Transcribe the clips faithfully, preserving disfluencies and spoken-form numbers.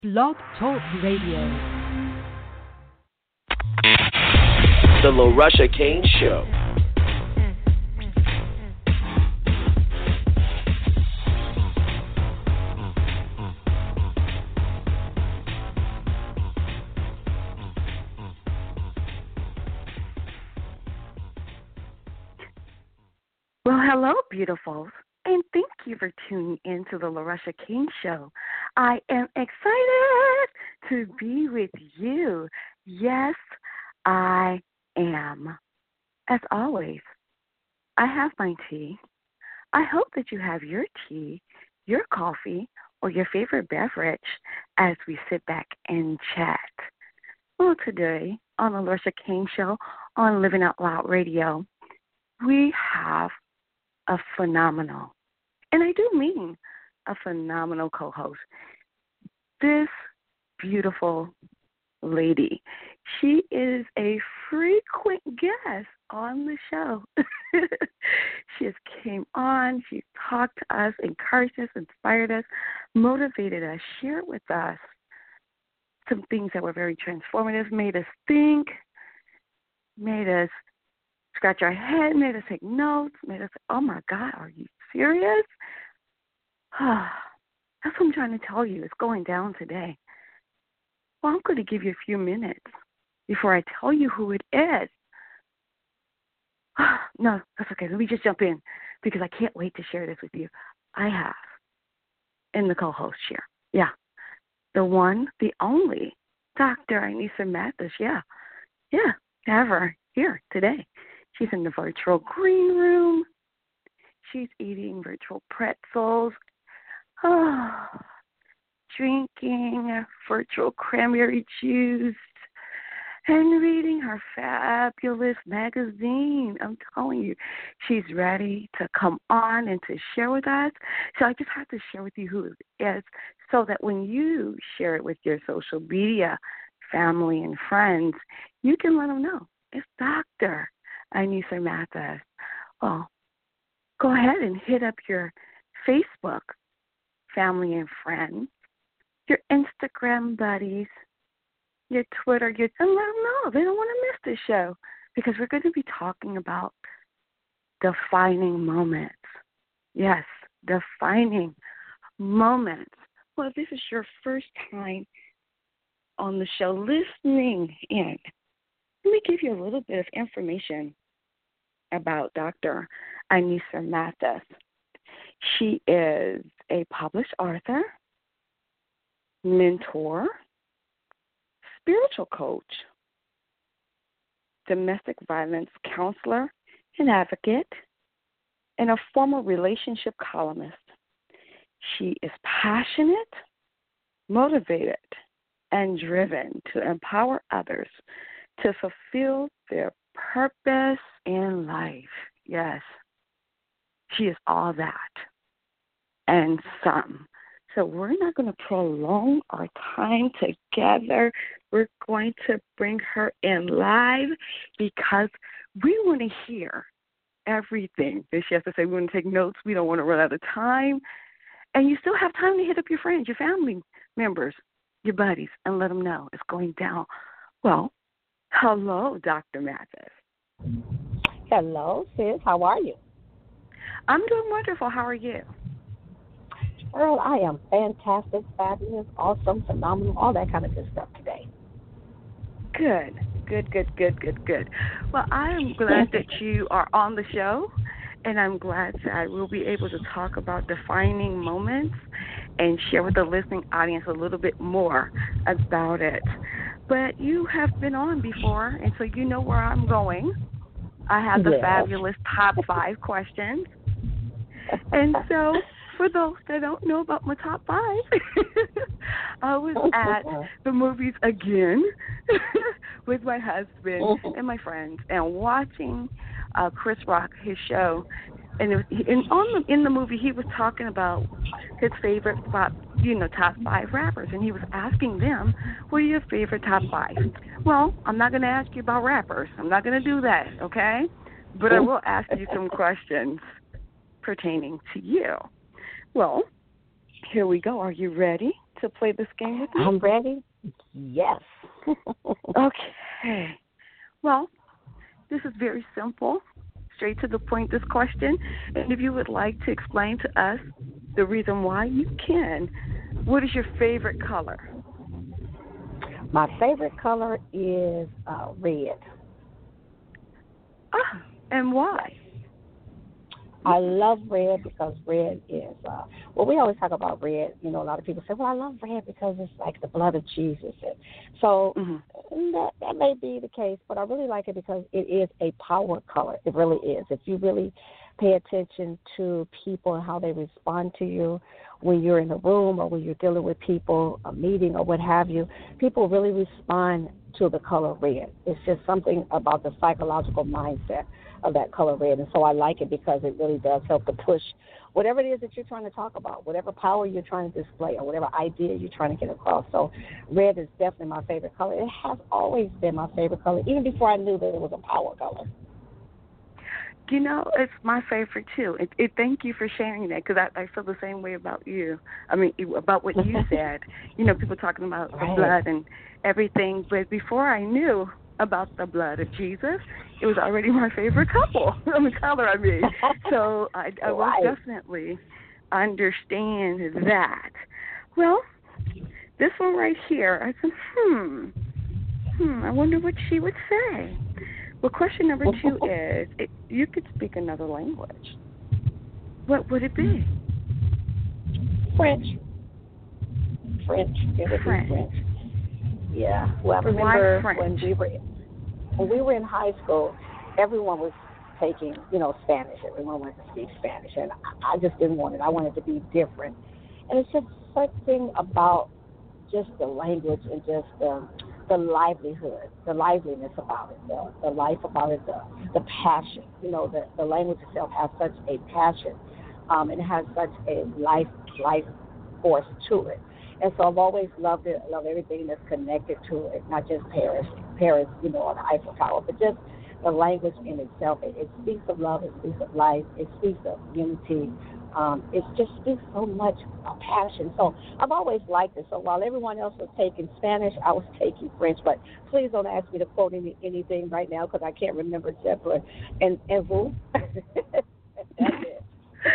Blog Talk Radio. The LaRusha Kane Show. Well, hello, beautifuls, and thank you for tuning in to the LaRusha King Show. I am excited to be with you. Yes, I am. As always, I have my tea. I hope that you have your tea, your coffee, or your favorite beverage as we sit back and chat. Well, today on the LaRusha King Show on Living Out Loud Radio, we have a phenomenal, and I do mean a phenomenal co-host. This beautiful lady, she is a frequent guest on the show. She has came on, she talked to us, encouraged us, inspired us, motivated us, shared with us some things that were very transformative, made us think, made us scratch our head, made us take notes, made us say, oh, my God, are you serious? That's what I'm trying to tell you. It's going down today. Well, I'm going to give you a few minutes before I tell you who it is. No, that's okay. Let me just jump in because I can't wait to share this with you. I have in the co-host chair. Yeah. The one, the only, Doctor Anissa Mathis. Yeah. Yeah. Have her here today. She's in the virtual green room. She's eating virtual pretzels, oh, drinking virtual cranberry juice, and reading her fabulous magazine. I'm telling you, she's ready to come on and to share with us. So I just have to share with you who it is so that when you share it with your social media, family, and friends, you can let them know. It's Doctor Anissa Mathis. Well, go ahead and hit up your Facebook family and friends, your Instagram buddies, your Twitter, your, and let them know. They don't want to miss this show because we're going to be talking about defining moments. Yes, defining moments. Well, if this is your first time on the show listening in, let me give you a little bit of information about Doctor Anissa Mathis. She is a published author, mentor, spiritual coach, domestic violence counselor and advocate, and a former relationship columnist. She is passionate, motivated, and driven to empower others to fulfill their purpose in life. Yes, she is all that and some. So we're not going to prolong our time together. We're going to bring her in live because we want to hear everything that she has to say. We want to take notes. We don't want to run out of time. And you still have time to hit up your friends, your family members, your buddies, and let them know it's going down. Well, hello, Doctor Mathis. Hello, sis. How are you? I'm doing wonderful. How are you? Girl, I am fantastic, fabulous, awesome, phenomenal, all that kind of good stuff today. Good, good, good, good, good, good. Well, I am glad that you are on the show, and I'm glad that we'll be able to talk about defining moments and share with the listening audience a little bit more about it. But you have been on before, and so you know where I'm going. I have the yes. fabulous top five questions. And so for those that don't know about my top five, I was at the movies again with my husband and my friends and watching uh, Chris Rock, his show. And, it was, and on the, in the movie, he was talking about his favorite, five, you know, top five rappers. And he was asking them, what are your favorite top five? Well, I'm not going to ask you about rappers. I'm not going to do that, okay? But I will ask you some questions pertaining to you. Well, here we go. Are you ready to play this game with me? I'm ready. Yes. Okay. Well, this is very simple, straight to the point, this question. And if you would like to explain to us the reason why, you can. What is your favorite color? My favorite color is uh, red. Ah, and why? I love red because red is, uh, well, we always talk about red. You know, a lot of people say, well, I love red because it's like the blood of Jesus. And so mm-hmm. that, that may be the case, but I really like it because it is a power color. It really is. If you really pay attention to people and how they respond to you when you're in a room or when you're dealing with people, a meeting or what have you, people really respond to the color red. It's just something about the psychological mindset of that color red. And so I like it because it really does help to push whatever it is that you're trying to talk about, whatever power you're trying to display or whatever idea you're trying to get across. So red is definitely my favorite color. It has always been my favorite color, even before I knew that it was a power color. You know, it's my favorite, too. It, it, thank you for sharing that, because I, I feel the same way about you. I mean, about what you said. You know, people talking about right. the blood and everything. But before I knew about the blood of Jesus, it was already my favorite couple. I mean, color, I mean. So I, I will right. definitely understand that. Well, this one right here, I said, hmm, hmm, I wonder what she would say. Well, question number two is, it, you could speak another language. What would it be? French. French. It would French. be French. Yeah. Well, I remember when we were when we were in high school, everyone was taking, you know, Spanish. Everyone wanted to speak Spanish, and I just didn't want it. I wanted to be different. And it's just something about just the language and just the the livelihood, the liveliness about it, the, the life about it, the, the passion. You know, the, the language itself has such a passion, um, and it has such a life life force to it. And so I've always loved it. I love everything that's connected to it, not just Paris, Paris, you know, or the Eiffel Tower, but just the language in itself. It, it speaks of love. It speaks of life. It speaks of unity. Um, it just speaks so much of passion. So I've always liked it. So while everyone else was taking Spanish, I was taking French. But please don't ask me to quote any, anything right now because I can't remember except for and and vous. That's it.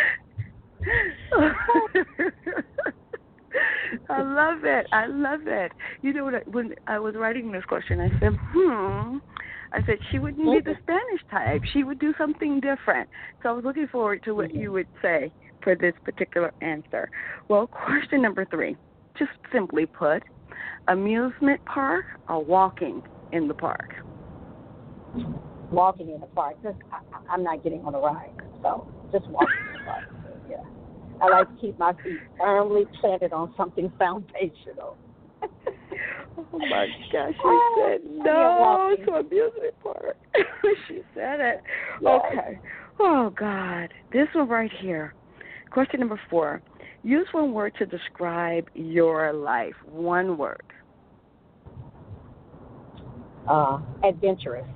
I love it. I love it. You know what? I, when I was writing this question, I said, hmm. I said she wouldn't be the Spanish type. She would do something different. So I was looking forward to what you would say for this particular answer. Well, question number three, just simply put, amusement park or walking in the park? Walking in the park. Just, I, I'm not getting on a ride, so just walking in the park. Yeah. I like to keep my feet firmly planted on something foundational. Oh, my gosh, she said no to amusement park. She said it. Yes. Okay. Oh, God. This one right here. Question number four. Use one word to describe your life. One word. Uh, adventurous.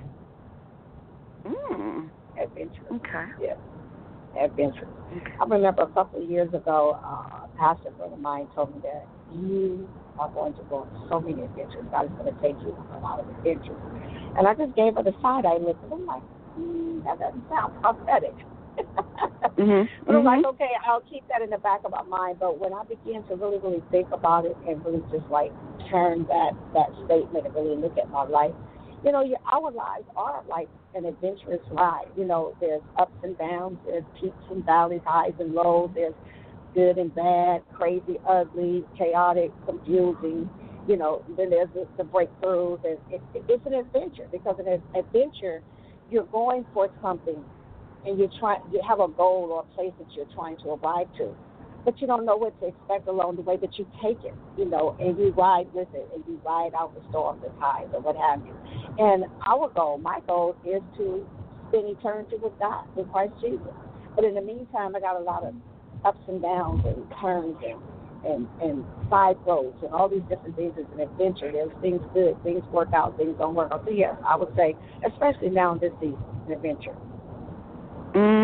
Mm. Adventurous. Okay. Yeah. Adventurous. Okay. I remember a couple of years ago, uh, a pastor friend of mine told me that you are going to go on so many adventures. God is going to take you on a lot of adventures. And I just gave her the side eye look. And I'm like, mm, that doesn't sound prophetic. mm-hmm. But I'm mm-hmm. like, okay, I'll keep that in the back of my mind. But when I began to really, really think about it and really just like turn that, that statement and really look at my life, you know, your, our lives are like an adventurous ride. You know, there's ups and downs, there's peaks and valleys, highs and lows, there's good and bad, crazy, ugly, chaotic, confusing. You know, then there's the, the breakthroughs. And it, it, it's an adventure because in an adventure, you're going for something and you're trying, you have a goal or a place that you're trying to arrive to. But you don't know what to expect along the way, but you take it, you know, and you ride with it, and you ride out the storms and tides or what have you. And our goal, my goal, is to spend eternity with God, with Christ Jesus. But in the meantime, I got a lot of ups and downs and turns and, and, and side roads and all these different things. It's an adventure. There's things good, things work out, things don't work out. So, yes, I would say, especially now in this season, an adventure. Mm,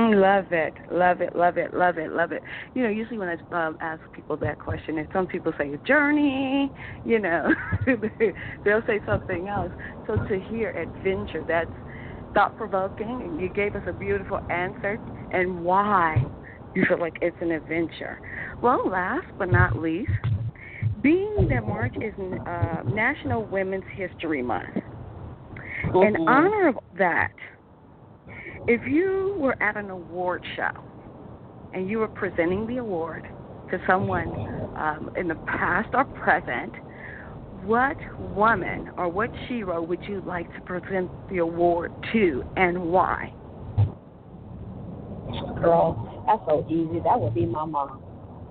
Mm, love it, love it, love it, love it, love it. You know, usually when I um, ask people that question, and some people say a journey, you know, they'll say something else. So to hear adventure, that's thought-provoking, and you gave us a beautiful answer, and why you feel like it's an adventure. Well, last but not least, being that March is uh, National Women's History Month, mm-hmm. in honor of that, if you were at an award show and you were presenting the award to someone um, in the past or present, what woman or what hero would you like to present the award to, and why? Girl, that's so easy. That would be my mom.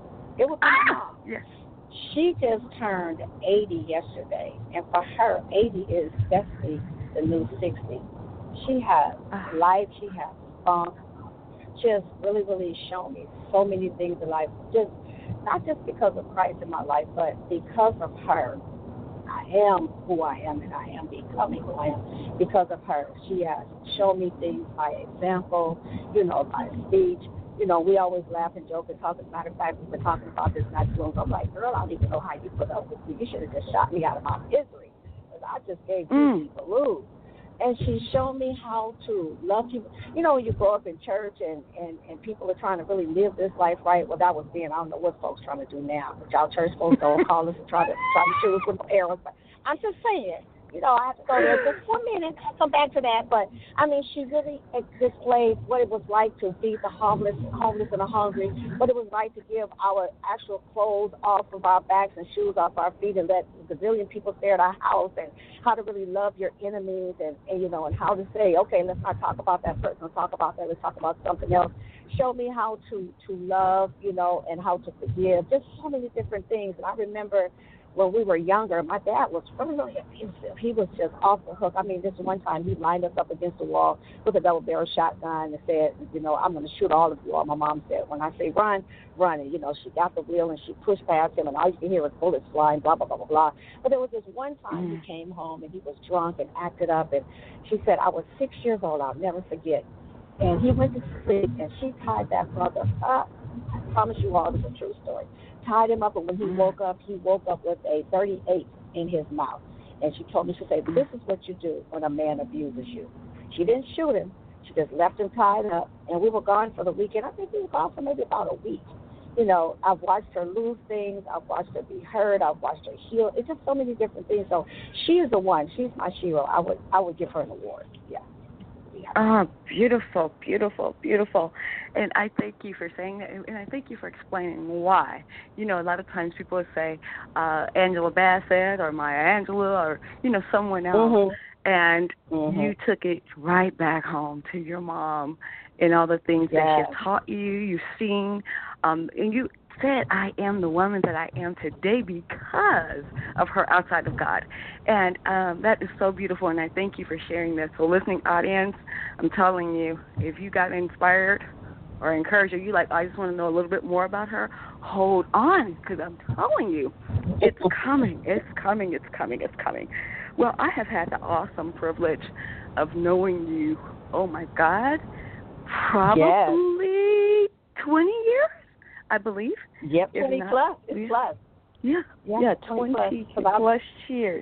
It would be my mom. Yes. She just turned eighty yesterday, and for her, eighty is definitely the new sixty. She has life. She has funk. She has really, really shown me so many things in life. Just not just because of Christ in my life, but because of her. I am who I am, and I am becoming who I am because of her. She has shown me things by example, you know, by speech. You know, we always laugh and joke and talk. As a matter of fact, we were talking about this not too long ago. I'm like, girl, I don't even know how you put up with me. You should have just shot me out of my misery. Because I just gave you mm. people lose. And she showed me how to love people. You know, when you grow up in church and, and, and people are trying to really live this life right, well, that was then. I don't know what folks trying to do now. But y'all church folks don't call us and try to try to choose with arrows. But I'm just saying, you know, I have to go there just for a minute. I'll come back to that. But, I mean, she really displayed what it was like to feed the homeless, homeless and the hungry, what it was like to give our actual clothes off of our backs and shoes off our feet and let a gazillion people stay at our house, and how to really love your enemies, and, and, you know, and how to say, okay, let's not talk about that person, let's talk about that, let's talk about something else. Show me how to, to love, you know, and how to forgive, just so many different things. And I remember when we were younger, my dad was really, really abusive. He was just off the hook. I mean, this one time he lined us up against the wall with a double-barrel shotgun and said, you know, I'm going to shoot all of you all. My mom said, when I say run, run. And, you know, she got the wheel and she pushed past him, and all you could hear was bullets flying, blah, blah, blah, blah, blah. But there was this one time mm. he came home, and he was drunk and acted up. And she said, I was six years old. I'll never forget. And he went to sleep, and she tied that brother up. I promise you all, this is a true story. Tied him up, and when he woke up, he woke up with a thirty-eight in his mouth. And she told me, she said, this is what you do when a man abuses you. She didn't shoot him. She just left him tied up, and we were gone for the weekend. I think we were gone for maybe about a week. You know, I've watched her lose things. I've watched her be hurt. I've watched her heal. It's just so many different things. So she is the one. She's my hero. I would, I would give her an award. Yeah. Oh, beautiful, beautiful, beautiful. And I thank you for saying that, and I thank you for explaining why. You know, a lot of times people would say uh, Angela Bassett or Maya Angelou or, you know, someone else, mm-hmm. and mm-hmm. you took it right back home to your mom and all the things yes. that she taught you, you've seen, um, and you said, I am the woman that I am today because of her outside of God. And um, that is so beautiful, and I thank you for sharing this. So listening audience, I'm telling you, if you got inspired or encouraged, or you like, I just want to know a little bit more about her, hold on, because I'm telling you, it's coming, it's coming, it's coming, it's coming. Well, I have had the awesome privilege of knowing you, oh my God, probably yes. twenty years, I believe. Yep, twenty not, plus. It's yeah. plus. Yeah, yeah, yeah twenty, twenty plus, plus years.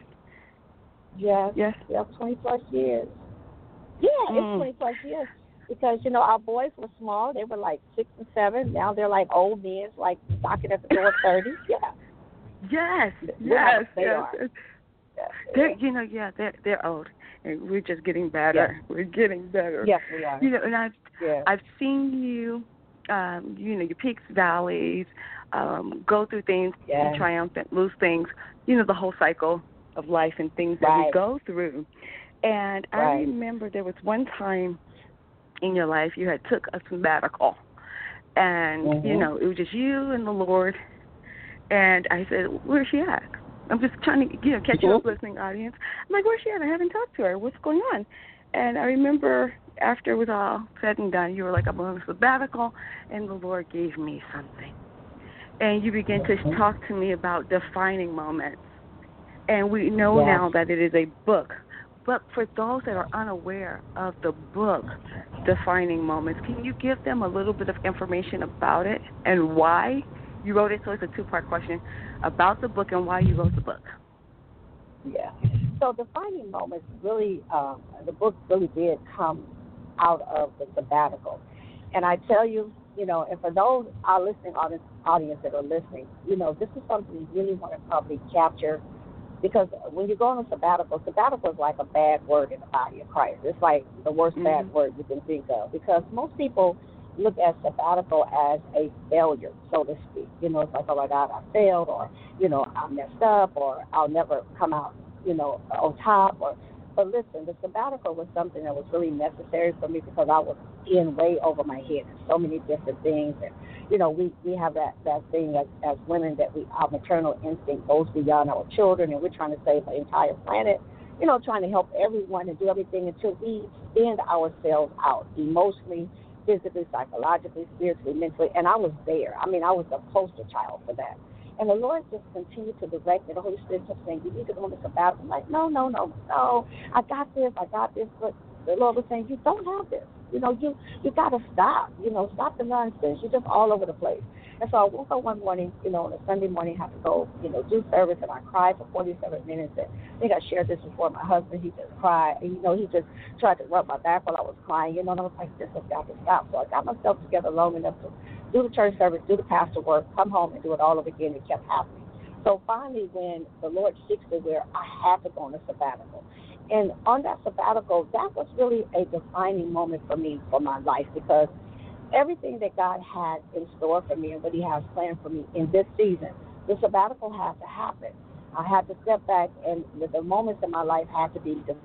Yes, yes, yep, twenty plus years. Yeah, mm. it's twenty plus years. Because, you know, our boys were small. They were like six and seven. Now they're like old men, like knocking at the door of thirty. Yeah. Yes, yes, yes, they yes. are. Yes, they're, you know, yeah, they're they're old, and we're just getting better. Yes. We're getting better. Yes, we are. You know, and I've yes. I've seen you, um, you know, your peaks, valleys, um, go through things, yes. be triumphant, lose things. You know, the whole cycle of life and things that right. we go through. And I right. remember there was one time in your life you had took a sabbatical, and mm-hmm. you know, it was just you and the Lord. And I said, where's she at? I'm just trying to, you know, catch mm-hmm. you up, listening audience. I'm like, where's she at? I haven't talked to her. What's going on? And I remember after it was all said and done, you were like, I'm on a sabbatical, and the Lord gave me something. And you began mm-hmm. to talk to me about defining moments. And we know yes. now that it is a book, But for those that are unaware of the book, Defining Moments, can you give them a little bit of information about it and why you wrote it? So it's a two-part question about the book and why you wrote the book. Yeah. So Defining Moments really, um, the book really did come out of the sabbatical. And I tell you, you know, and for those, our listening audience, audience that are listening, you know, this is something you really want to probably capture, because when you go on a sabbatical, sabbatical is like a bad word in the body of Christ. It's like the worst mm-hmm. bad word you can think of, because most people look at sabbatical as a failure, so to speak. You know, it's like, oh my God, I failed, or, you know, I messed up, or I'll never come out, you know, on top. Or, but listen, the sabbatical was something that was really necessary for me, because I was in way over my head in so many different things. And, you know, we, we have that, that thing as, as women that we our maternal instinct goes beyond our children, and we're trying to save the entire planet, you know, trying to help everyone and do everything until we spend ourselves out emotionally, physically, psychologically, spiritually, mentally. And I was there. I mean, I was the poster child for that. And the Lord just continued to direct me. The Holy Spirit kept saying, you need to go on this sabbatical. I'm like, no, no, no, no. I got this. I got this. But the Lord was saying, you don't have this. You know, you you got to stop. You know, stop the nonsense. You're just all over the place. And so I woke up one morning, you know, on a Sunday morning, have to go, you know, do service, and I cried for forty-seven minutes. And I think I shared this before. My husband, he just cried. And, you know, he just tried to rub my back while I was crying. You know, and I was like, this has got to stop. So I got myself together long enough to do the church service, do the pastor work, come home and do it all over again. It kept happening. So finally, when the Lord fixed it where I had to go on a sabbatical, and on that sabbatical, that was really a defining moment for me, for my life, because everything that God had in store for me and what he has planned for me in this season, the sabbatical had to happen. I had to step back, and the moments in my life had to be defined.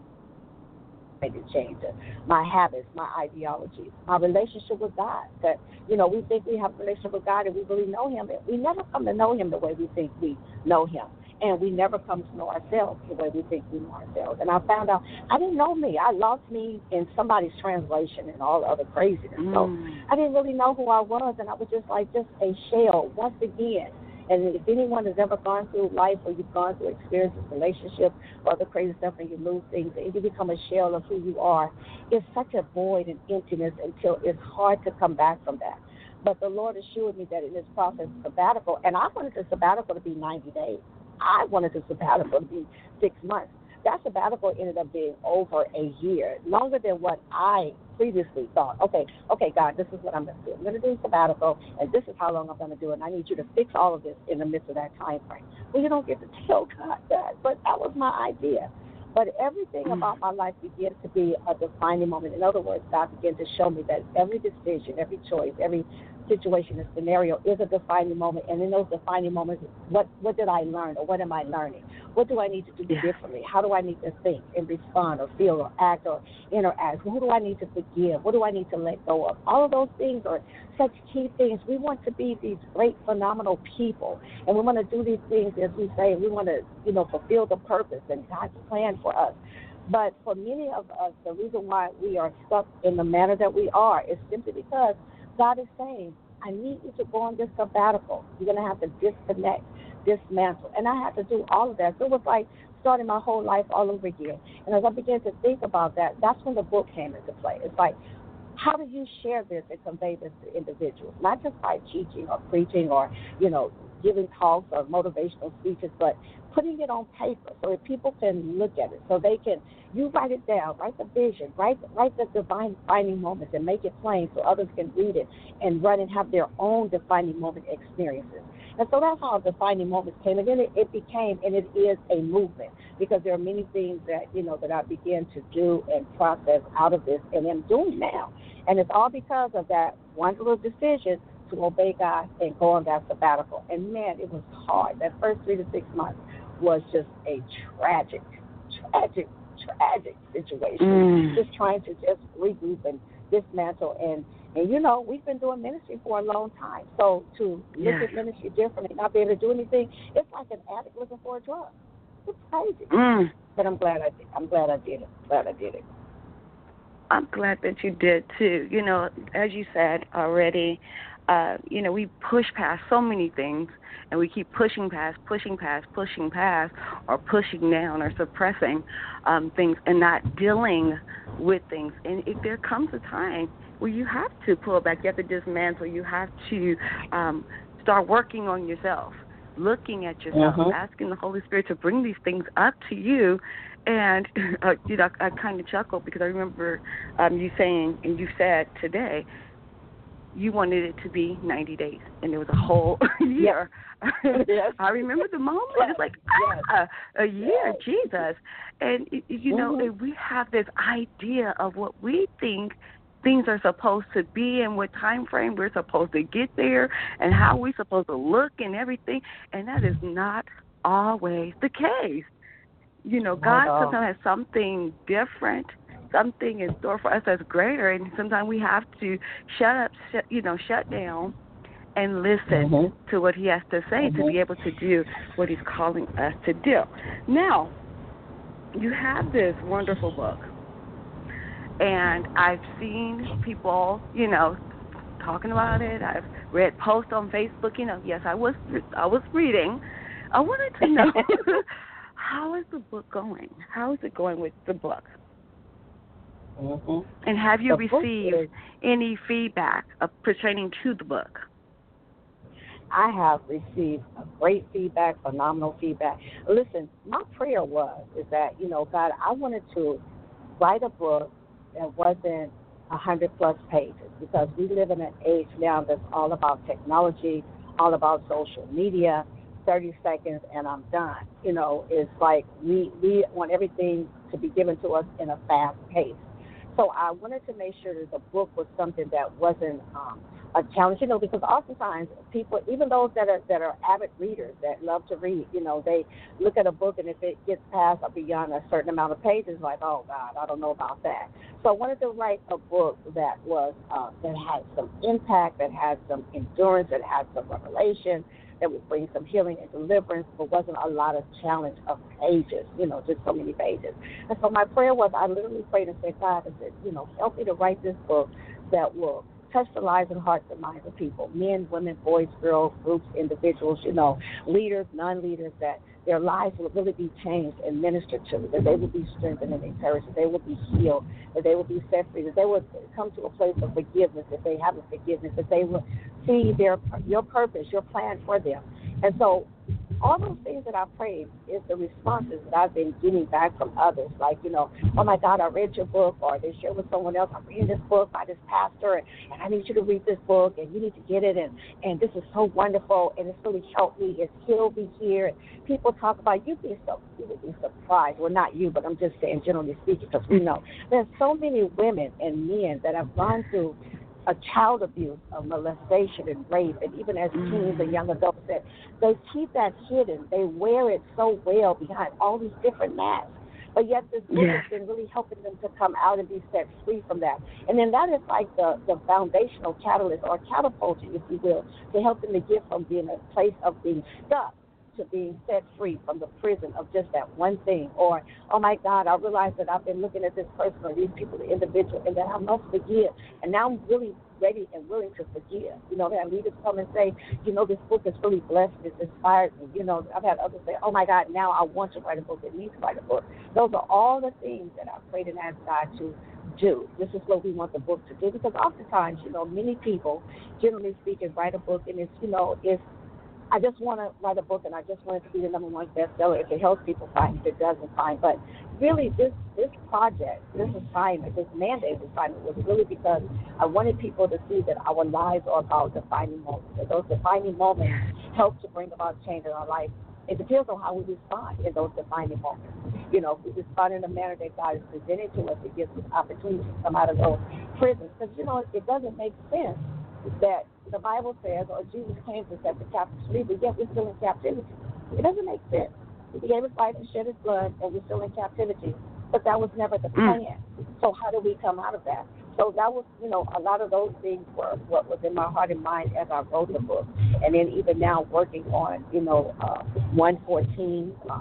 To change it. My habits, my ideologies, my relationship with God. That, you know, we think we have a relationship with God and we really know him. And we never come to know him the way we think we know him. And we never come to know ourselves the way we think we know ourselves. And I found out I didn't know me. I lost me in somebody's translation and all the other craziness. Mm. So I didn't really know who I was, and I was just like just a shell once again. And if anyone has ever gone through life, or you've gone through experiences, relationships, or other crazy stuff, and you lose things, and you become a shell of who you are, it's such a void and emptiness until it's hard to come back from that. But the Lord assured me that in this process of sabbatical, and I wanted the sabbatical to be ninety days. I wanted the sabbatical to be six months. That sabbatical ended up being over a year, longer than what I previously thought. Okay, okay, God, this is what I'm going to do. I'm going to do a sabbatical, and this is how long I'm going to do it, and I need you to fix all of this in the midst of that time frame. Well, you don't get to tell God that, but that was my idea. But everything about my life began to be a defining moment. In other words, God began to show me that every decision, every choice, every situation and scenario is a defining moment. And in those defining moments, what, what did I learn, or what am I learning? What do I need to do yeah. differently? How do I need to think and respond or feel or act or interact? Who do I need to forgive? What do I need to let go of? All of those things are such key things. We want to be these great, phenomenal people, and we want to do these things, as we say, we want to, you know, fulfill the purpose and God's plan for us. But for many of us, the reason why we are stuck in the manner that we are is simply because God is saying, I need you to go on this sabbatical. You're going to have to disconnect, dismantle. And I had to do all of that. So it was like starting my whole life all over again. And as I began to think about that, that's when the book came into play. It's like, how do you share this and convey this to individuals? Not just by teaching or preaching or, you know, giving talks or motivational speeches, but putting it on paper so that people can look at it, so they can, you write it down, write the vision, write, write the divine defining moments and make it plain so others can read it and run and have their own defining moment experiences. And so that's how defining moments came. And then it, it became, and it is a movement, because there are many things that, you know, that I began to do and process out of this and am doing now. And it's all because of that one little decision to obey God and go on that sabbatical. And, man, it was hard. That first three to six months was just a tragic, tragic, tragic situation. Mm. Just trying to just regroup and dismantle. And, and, you know, we've been doing ministry for a long time. So to look yes. at ministry differently, not be able to do anything, it's like an addict looking for a drug. It's crazy. Mm. But I'm glad I did. I'm glad I did it. Glad I did it. I'm glad that you did, too. You know, as you said already, uh, you know, we push past so many things, and we keep pushing past, pushing past, pushing past, or pushing down or suppressing um, things and not dealing with things. And if there comes a time where you have to pull back, you have to dismantle, you have to um, start working on yourself, looking at yourself, mm-hmm. asking the Holy Spirit to bring these things up to you. And, uh, you know, I, I kind of chuckled because I remember um, you saying, and you said today, you wanted it to be ninety days, and there was a whole year. Yes. I remember the moment. It's like, ah, a year, yes. Jesus. And, you know, mm-hmm. we have this idea of what we think things are supposed to be and what time frame we're supposed to get there and how we're supposed to look and everything, and that is not always the case. You know, God sometimes has something different, something in store for us that's greater, and sometimes we have to shut up, shut, you know, shut down and listen mm-hmm. to what he has to say mm-hmm. to be able to do what he's calling us to do. Now, you have this wonderful book, and I've seen people, you know, talking about it. I've read posts on Facebook. You know, yes, I was I was reading. I wanted to know, how is the book going? How is it going with the book? Mm-hmm. And have you the received any feedback uh, pertaining to the book? I have received great feedback, phenomenal feedback. Listen, my prayer was is that, you know, God, I wanted to write a book that wasn't one hundred plus pages, because we live in an age now that's all about technology, all about social media, thirty seconds and I'm done. You know, it's like we, we want everything to be given to us in a fast pace. So I wanted to make sure that the book was something that wasn't um, a challenge, you know, because oftentimes people, even those that are that are avid readers that love to read, you know, they look at a book and if it gets past or beyond a certain amount of pages, like, oh God, I don't know about that. So I wanted to write a book that was uh, that had some impact, that had some endurance, that had some revelation, that would bring some healing and deliverance, but wasn't a lot of challenge of pages, you know, just so many pages. And so my prayer was, I literally prayed and said, God, I said, you know, help me to write this book that will touch the lives and hearts and minds of people, men, women, boys, girls, groups, individuals, you know, leaders, non-leaders, that their lives will really be changed and ministered to, that they will be strengthened and encouraged, that they will be healed, that they will be set free, that they will come to a place of forgiveness if they haven't forgiveness, that they will see their your purpose, your plan for them. And so all those things that I prayed is the responses that I've been getting back from others, like, you know, oh my God, I read your book, or they share with someone else, I'm reading this book by this pastor, and, and I need you to read this book, and you need to get it, and, and this is so wonderful, and it's really helped me, it's healed me here. And people talk about, you'd be so, you would be surprised, well, not you, but I'm just saying generally speaking, because we know there's so many women and men that have gone through a child abuse, a molestation and rape, and even as teens and young adults, that they keep that hidden. They wear it so well behind all these different masks. But yet this book yeah. has been really helping them to come out and be set free from that. And then that is like the, the foundational catalyst or catapulting, if you will, to help them to get from being a place of being stuck to being set free from the prison of just that one thing. Or, oh my God, I realize that I've been looking at this person or these people, the individual, and that I must forgive. And now I'm really ready and willing to forgive. You know, that leaders come and say, you know, this book has really blessed me, it's inspired me. You know, I've had others say, oh my God, now I want to write a book, it needs to write a book. Those are all the things that I've prayed and asked God to do. This is what we want the book to do, because oftentimes, you know, many people, generally speaking, write a book and it's, you know, it's, I just want to write a book and I just want it to be the number one bestseller. If it helps people, fine. If it doesn't, fine. But really, this this project, this assignment, this mandate assignment was really because I wanted people to see that our lives are about defining moments. That those defining moments help to bring about change in our life. It depends on how we respond in those defining moments. You know, if we respond in a manner that God is presenting to us, it gives us opportunity to come out of those prisons. Because, you know, it doesn't make sense that the Bible says, or Jesus came to set the captives free, but yet we're still in captivity. It doesn't make sense. He gave his life and shed his blood, and we're still in captivity. But that was never the plan. So how do we come out of that? So that was, you know, a lot of those things were what was in my heart and mind as I wrote the book. And then even now working on, you know, uh, one fourteen, um,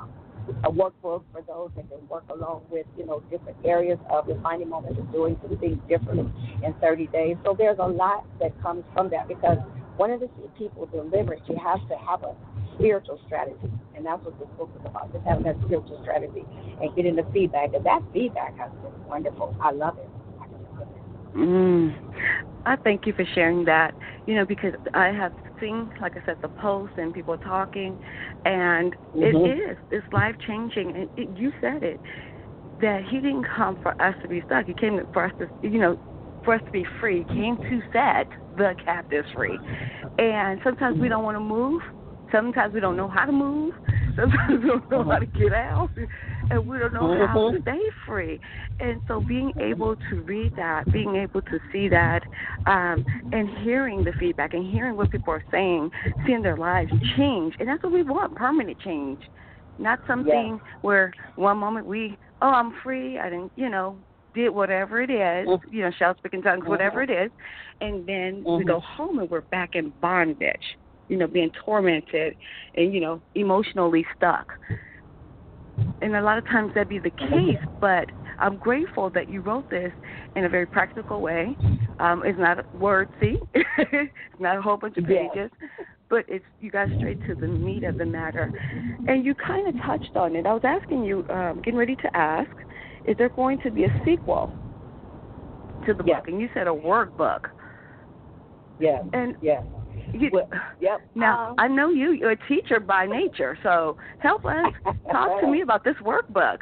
a workbook for those that can work along with, you know, different areas of defining moments and doing some things differently in thirty days. So there's a lot that comes from that because one of the people deliver it, you have to have a spiritual strategy. And that's what this book is about, just having that spiritual strategy and getting the feedback. And that feedback has been wonderful. I love it. Mm. I thank you for sharing that, you know, because I have seen, like I said, the posts and people talking, and mm-hmm. it is. It's life-changing. And it, you said it, that he didn't come for us to be stuck. He came for us to, you know, for us to be free. He came to set the captives free. And sometimes we don't want to move. Sometimes we don't know how to move. Sometimes we don't know how to get out. And we don't know how to stay free. And so being able to read that, being able to see that, um, and hearing the feedback and hearing what people are saying, seeing their lives change. And that's what we want, permanent change. Not something yes. where one moment we, oh, I'm free. I didn't, you know, did whatever it is, you know, shout, speak in tongues, mm-hmm. whatever it is. And then mm-hmm. we go home and we're back in bondage, you know, being tormented and, you know, emotionally stuck. And a lot of times that'd be the case, but I'm grateful that you wrote this in a very practical way. Um, it's not wordsy. It's not a whole bunch of pages, yeah. but it's you got straight to the meat of the matter. And you kind of touched on it. I was asking you, um, getting ready to ask, is there going to be a sequel to the yes. book? And you said a workbook. Yes, and yes. You, well, yep. Now, um, I know you, you're a teacher by nature, so help us talk to me about this workbook.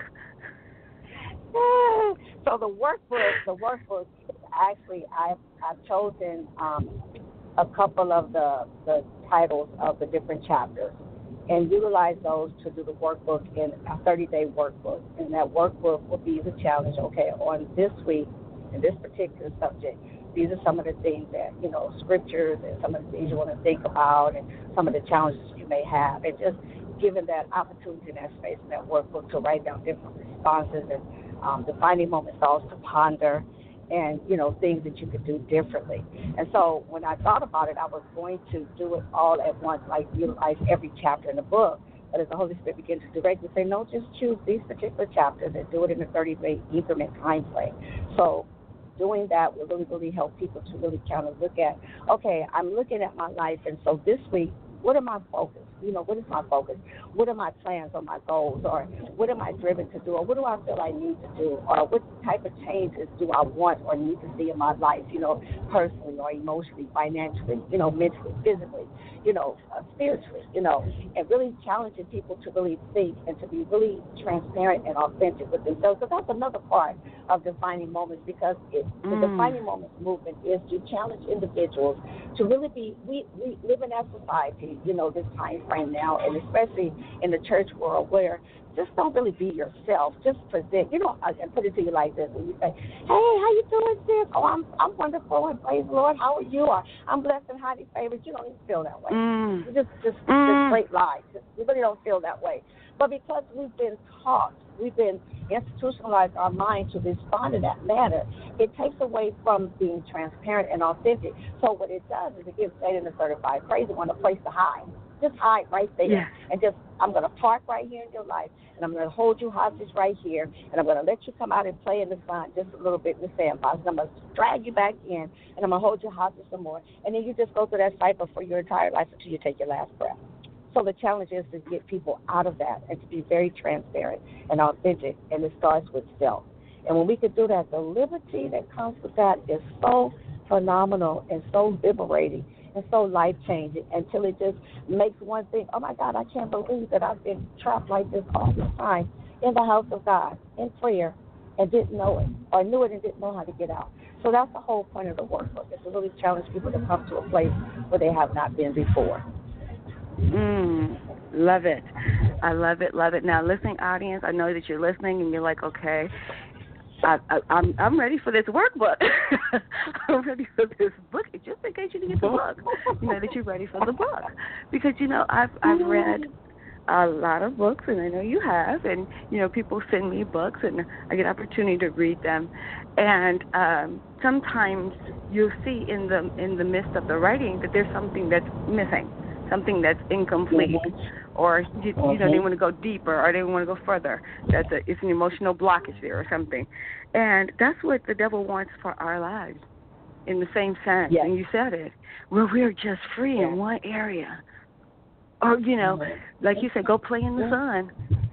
So the workbook, the workbook, actually, I've, I've chosen um, a couple of the, the titles of the different chapters and utilize those to do the workbook in a thirty-day workbook. And that workbook will be the challenge, okay, on this week, in this particular subject. These are some of the things that, you know, scriptures and some of the things you want to think about and some of the challenges you may have. And just given that opportunity in that space, in that workbook, to write down different responses and um, defining moments also to ponder and, you know, things that you could do differently. And so when I thought about it, I was going to do it all at once, like utilize every chapter in the book. But as the Holy Spirit began to direct me, say, no, just choose these particular chapters and do it in a thirty-day increment time frame. So doing that will really, really help people to really kind of look at, okay, I'm looking at my life, and so this week, what am I focused? You know, what is my focus? What are my plans or my goals? Or what am I driven to do? Or what do I feel I need to do? Or what type of changes do I want or need to see in my life, you know, personally or emotionally, financially, you know, mentally, physically, you know, uh, spiritually, you know, and really challenging people to really think and to be really transparent and authentic with themselves. So that's another part of defining moments, because it, the mm. defining moments movement is to challenge individuals to really be, we, we live in that society, you know, this time frame now, and especially in the church world where just don't really be yourself. Just present, you know, and put it to you like this. And you say, hey, how you doing, sis? Oh, I'm I'm wonderful, and praise the Lord. How are you? Or, I'm blessed and highly favored. You don't even feel that way. Mm. You just, just, mm. just straight lies. You really don't feel that way. But because we've been taught, we've been institutionalized our mind to respond in that manner, it takes away from being transparent and authentic. So what it does is it gives Satan a certified crazy one a place to hide. Just hide right there. Yeah. And just, I'm going to park right here in your life, and I'm going to hold you hostage right here, and I'm going to let you come out and play in the sun just a little bit in the sandbox, and I'm going to drag you back in, and I'm going to hold you hostage some more. And then you just go through that cycle for your entire life until you take your last breath. So the challenge is to get people out of that and to be very transparent and authentic, and it starts with self. And when we can do that, the liberty that comes with that is so phenomenal and so liberating and so life-changing, until it just makes one think, oh, my God, I can't believe that I've been trapped like this all this time in the house of God, in prayer, and didn't know it, or knew it and didn't know how to get out. So that's the whole point of the workbook, is to really challenge people to come to a place where they have not been before. Mm, love it. I love it, love it. Now, listening audience, I know that you're listening and you're like, okay, I, I, I'm I'm ready for this workbook. I'm ready for this book. Just in case you didn't get the book, you know that you're ready for the book. Because, you know, I've I've read a lot of books, and I know you have, and, you know, people send me books, and I get opportunity to read them. And um, sometimes you'll see in the in the midst of the writing that there's something that's missing. something that's incomplete, mm-hmm. or you, mm-hmm. you know they want to go deeper or they want to go further. That's a, it's an emotional blockage there or something, and that's what the devil wants for our lives. In the same sense, yes. and you said it, where we're just free yes. in one area, or you know, mm-hmm. like you said, go play in the sun.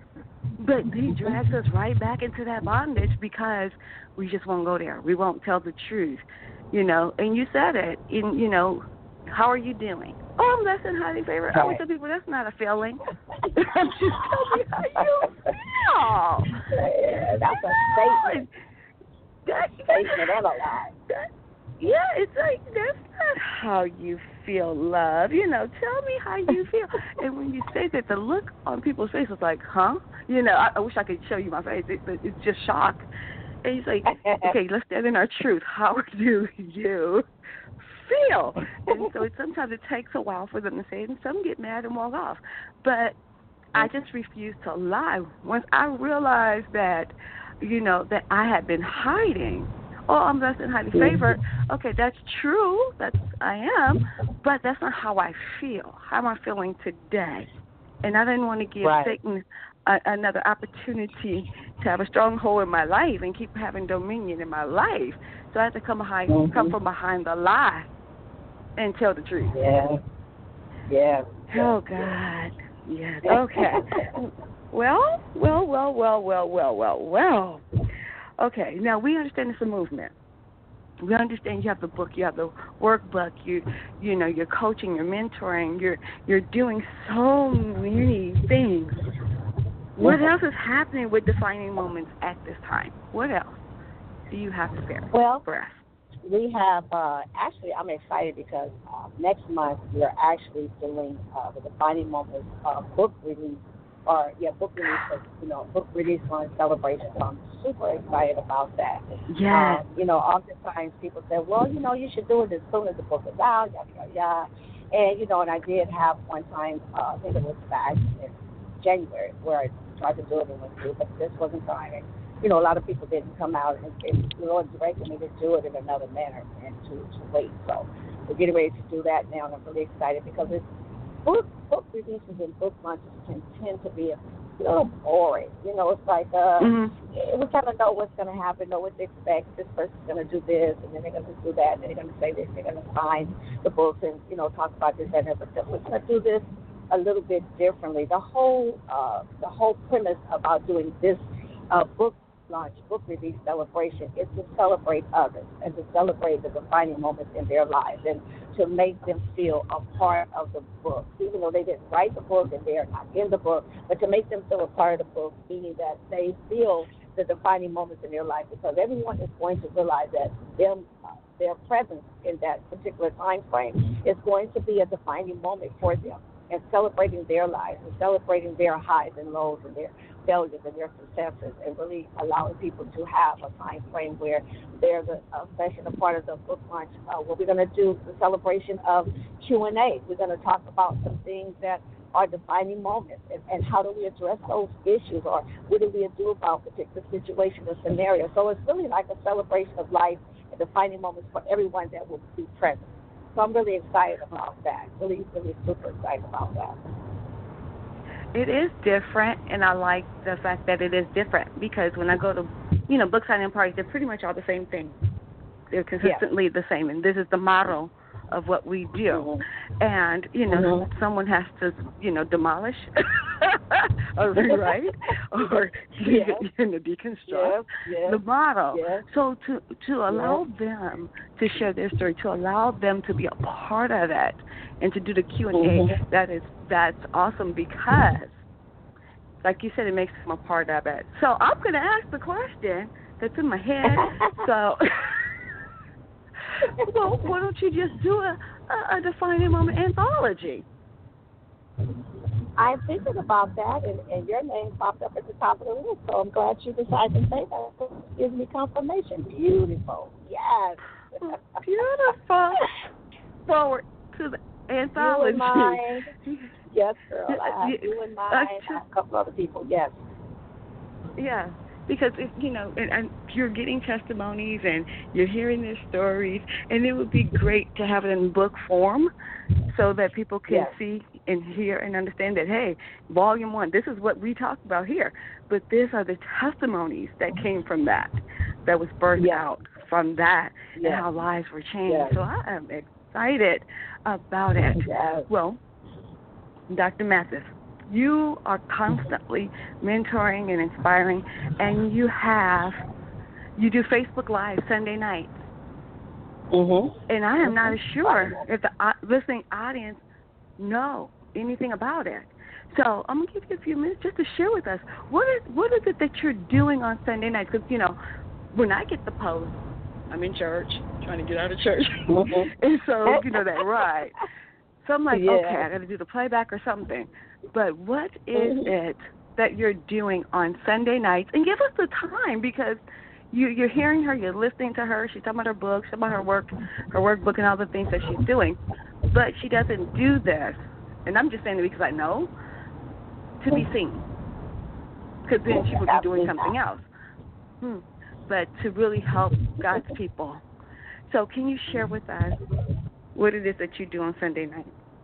But he drags us right back into that bondage because we just won't go there. We won't tell the truth, you know. And you said it. In, you know, how are you doing? Oh, I'm less than highly favored. I would tell people that's not a feeling. Just tell me how you feel. Yeah, that's a statement. That statement and a lie. That, yeah, it's like that's not how you feel, love. You know, tell me how you feel. And when you say that, the look on people's faces is like, huh? You know, I, I wish I could show you my face. It, it, it's just shock. And he's like, okay, let's stand in our truth. How do you feel? And so it, sometimes it takes a while for them to say it, and some get mad and walk off. But I just refuse to lie. Once I realized that, you know, that I had been hiding, oh, I'm less than highly favored. Okay, that's true. That's I am, but that's not how I feel. How am I feeling today? And I didn't want to give right. Satan a, another opportunity to have a stronghold in my life and keep having dominion in my life. So I had to come behind, mm-hmm. come from behind the lie and tell the truth. Yeah. Yeah. Oh God. Yes. Okay. well, well, well, well, well, well, well, well. Okay, now we understand it's a movement. We understand you have the book, you have the workbook, you you know, you're coaching, you're mentoring, you're you're doing so many things. What else is happening with Defining Moments at this time? What else do you have to share well, for us? We have, uh, actually, I'm excited because uh, next month we are actually doing uh, the Defining Moments uh, book release. Or, yeah, book release, you know, book release on celebration. So I'm super excited about that. Yeah. Um, you know, oftentimes people say, well, you know, you should do it as soon as the book is out, yada, yada, yada. And, you know, and I did have one time, uh, I think it was back in January, where I tried to do it and went through, but this wasn't timing. You know, a lot of people didn't come out, and, and the Lord directed me to do it in another manner and to, to wait. So we're getting ready to do that now, and I'm really excited because it's Book, book releases and book launches can tend to be a little boring. You know, it's like uh, mm-hmm. we kind of know what's going to happen, know what to expect. This person's going to do this, and then they're going to do that, and then they're going to say this. They're going to sign the books and, you know, talk about this and that. But we're going to do this a little bit differently. The whole, uh, the whole premise about doing this uh, book launch, book release celebration is to celebrate others and to celebrate the defining moments in their lives and to make them feel a part of the book, even though they didn't write the book and they are not in the book, but to make them feel a part of the book, meaning that they feel the defining moments in their life, because everyone is going to realize that them, uh, their presence in that particular time frame is going to be a defining moment for them, and celebrating their lives and celebrating their highs and lows and their failures and their successes, and really allowing people to have a time frame where there's a, a session, a part of the book launch uh, where we're going to do the celebration of Q and A. We're going to talk about some things that are defining moments, and, and how do we address those issues, or what do we do about particular situation or scenario. So it's really like a celebration of life and defining moments for everyone that will be present. So I'm really excited about that, really, really super excited about that. It is different, and I like the fact that it is different, because when I go to, you know, book signing parties, they're pretty much all the same thing. They're consistently yeah. the same, and this is the model of what we do. Mm-hmm. And, you know, mm-hmm. someone has to, you know, demolish or rewrite or yeah. you know, deconstruct yeah. Yeah. the model. Yeah. So to, to allow yeah. them to share their story, to allow them to be a part of that, and to do the Q and A, mm-hmm. that is, that's awesome, because, like you said, it makes them a part of it. So I'm going to ask the question that's in my head. so... Well, why don't you just do a, a, a Defining Moment anthology? I'm thinking about that, and, and your name popped up at the top of the list, so I'm glad you decided to say that. It gives me confirmation. Beautiful. Yes. Beautiful. Forward to the anthology. You and mine. Yes, girl. I have you in mind. I have a couple other people. Yes. Yeah. because, it, you know, and, and you're getting testimonies and you're hearing their stories, and it would be great to have it in book form so that people can yes. see and hear and understand that, hey, volume one, this is what we talked about here, but these are the testimonies that came from that, that was birthed yes. out from that, yes. and how lives were changed. Yes. So I am excited about it. Yes. Well, Doctor Mathis, you are constantly mentoring and inspiring, and you have, you do Facebook Live Sunday nights. Mm-hmm. And I am not sure if the uh, listening audience know anything about it. So I'm going to give you a few minutes just to share with us, what is, what is it that you're doing on Sunday nights? Because, you know, when I get the post, I'm in church, trying to get out of church. Mm-hmm. And so, you know that, right. So I'm like, yeah. okay, I got to do the playback or something. But what is mm-hmm. it that you're doing on Sunday nights? And give us the time, because you, you're hearing her, you're listening to her. She's talking about her book, she's talking about her work, her workbook, and all the things that she's doing. But she doesn't do this, and I'm just saying it because I know, to be seen. Because then she would be doing something else. Hmm. But to really help God's people. So can you share with us what it is that you do on Sunday night?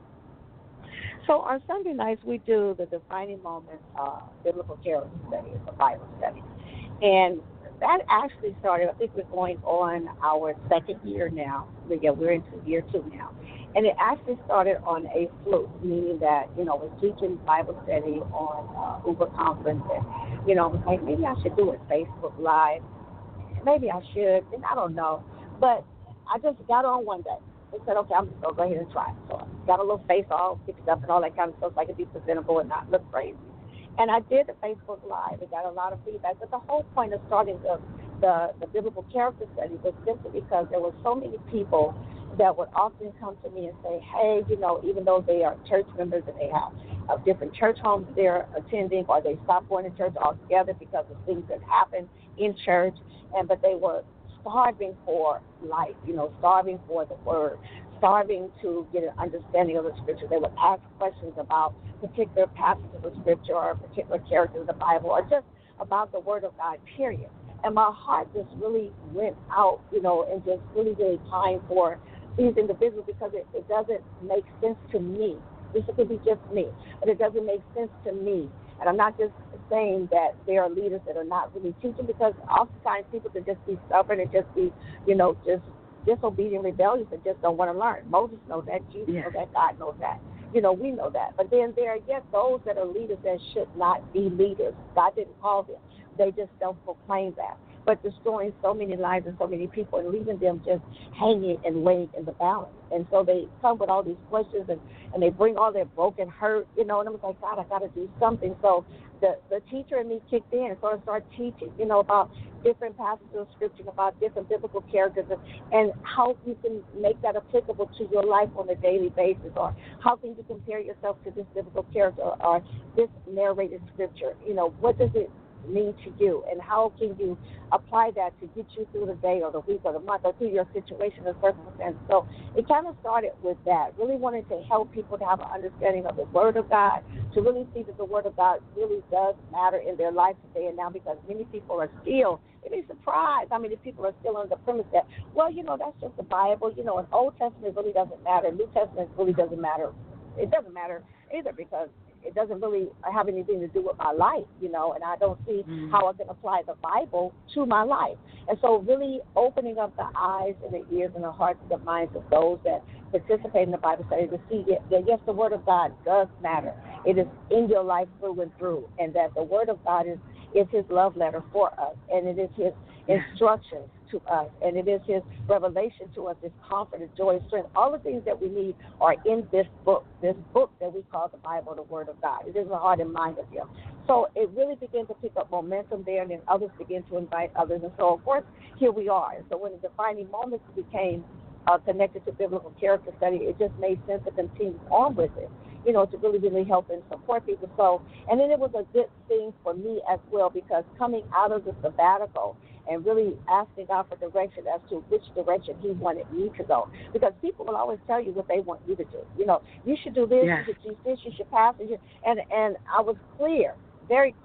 So on Sunday nights, we do the Defining Moments uh, Biblical Character Study, it's a Bible study. And that actually started, I think we're going on our second year now. Yeah, we're into year two now. And it actually started on a fluke, meaning that, you know, I was teaching Bible study on uh, Uber Conference. And, you know, I was like, maybe I should do it Facebook Live. Maybe I should, and I don't know. But I just got on one day and said, okay, I'm just going to go ahead and try it. So I got a little face all fixed up and all that kind of stuff so I could be presentable and not look crazy. And I did the Facebook Live. It got a lot of feedback. But the whole point of starting the, the, the biblical character study was simply because there were so many people that would often come to me and say, hey, you know, even though they are church members and they have uh, different church homes they're attending, or they stopped going to church altogether because of things that happened in church, and but they were starving for life, you know, starving for the word, starving to get an understanding of the scripture. They would ask questions about particular passages of scripture or particular characters of the Bible, or just about the word of God, period. And my heart just really went out, you know, and just really, really pined for these individuals, because it, it doesn't make sense to me. This could be just me, but it doesn't make sense to me. And I'm not just saying that there are leaders that are not really teaching, because oftentimes people can just be stubborn and just be, you know, just disobedient, rebellious, and just don't want to learn. Moses knows that. Jesus yeah. knows that. God knows that. You know, we know that. But then there are yet those that are leaders that should not be leaders. God didn't call them. They just self-proclaim that. But destroying so many lives and so many people and leaving them just hanging and laying in the balance. And so they come with all these questions, and, and they bring all their broken hurt, you know, and I was like, God, I got to do something. So the, the teacher in me kicked in and sort of started teaching, you know, about different passages of scripture, about different biblical characters, and, and how you can make that applicable to your life on a daily basis, or how can you compare yourself to this biblical character or, or this narrated scripture. You know, what does it mean to you, and how can you apply that to get you through the day or the week or the month or through your situation and circumstance. So it kind of started with that, really wanting to help people to have an understanding of the Word of God, to really see that the Word of God really does matter in their life today and now, because many people are still, they'd be surprised how many people are still on the premise that, well, you know, that's just the Bible, you know, and Old Testament really doesn't matter, New Testament really doesn't matter. It doesn't matter either, because it doesn't really have anything to do with my life, you know, and I don't see mm-hmm. how I can apply the Bible to my life. And so really opening up the eyes and the ears and the hearts and the minds of those that participate in the Bible study to see that, yes, the Word of God does matter. It is in your life through and through, and that the Word of God is, is His love letter for us, and it is His instructions to us, and it is His revelation to us, His comfort, His joy, His strength. All the things that we need are in this book, this book that we call the Bible, the Word of God. It is the heart and mind of Him. So it really began to pick up momentum there, and then others began to invite others. And so, of course, here we are. And so when the Defining Moments became uh, connected to biblical character study, it just made sense to continue on with it, you know, to really, really help and support people. So, and then it was a good thing for me as well, because coming out of the sabbatical and really asking God for direction as to which direction He wanted me to go. Because people will always tell you what they want you to do. You know, you should do this, yes. you should do this, you should pass, you should, and, and I was clear, very clear,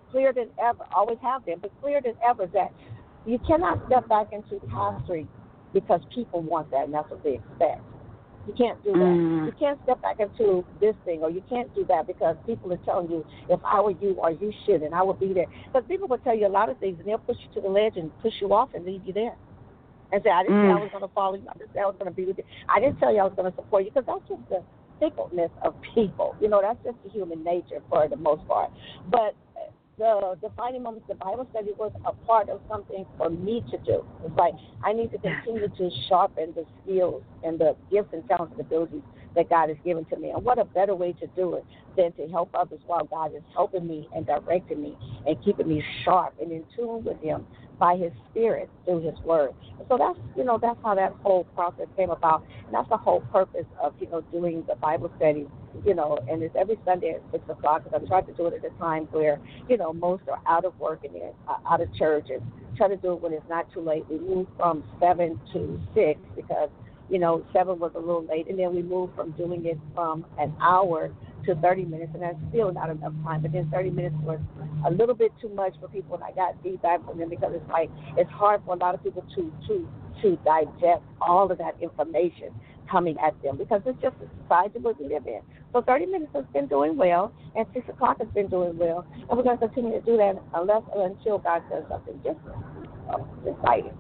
clearer than ever, always have been, but clearer than ever that you cannot step back into pastoring because people want that and that's what they expect. You can't do that. Mm. You can't step back into this thing, or you can't do that because people are telling you, if I were you, or you should, and I would be there. Because people will tell you a lot of things, and they'll push you to the ledge and push you off and leave you there. And say, I didn't Mm. say I was going to follow you. I didn't say I was going to be with you. I didn't tell you I was going to support you, because that's just the fickleness of people. You know, that's just the human nature for the most part. But the defining moments, the Bible study was a part of something for me to do. It's like I need to continue to sharpen the skills and the gifts and talents and abilities that God has given to me. And what a better way to do it than to help others while God is helping me and directing me and keeping me sharp and in tune with Him by His Spirit through His Word. And so that's, you know, that's how that whole process came about. And that's the whole purpose of, you know, doing the Bible study, you know, and it's every Sunday at six o'clock, because I try to do it at a time where, you know, most are out of work and they're uh, out of church, and try to do it when it's not too late. We moved from seven to six because, you know, seven was a little late, and then we moved from doing it from an hour to thirty minutes, and that's still not enough time. But then thirty minutes was a little bit too much for people, and I got feedback from them because it's like it's hard for a lot of people to to to digest all of that information coming at them, because it's just the society that we live in. So thirty minutes has been doing well, and six o'clock has been doing well, and we're going to continue to do that unless or until God does something different. So it's exciting.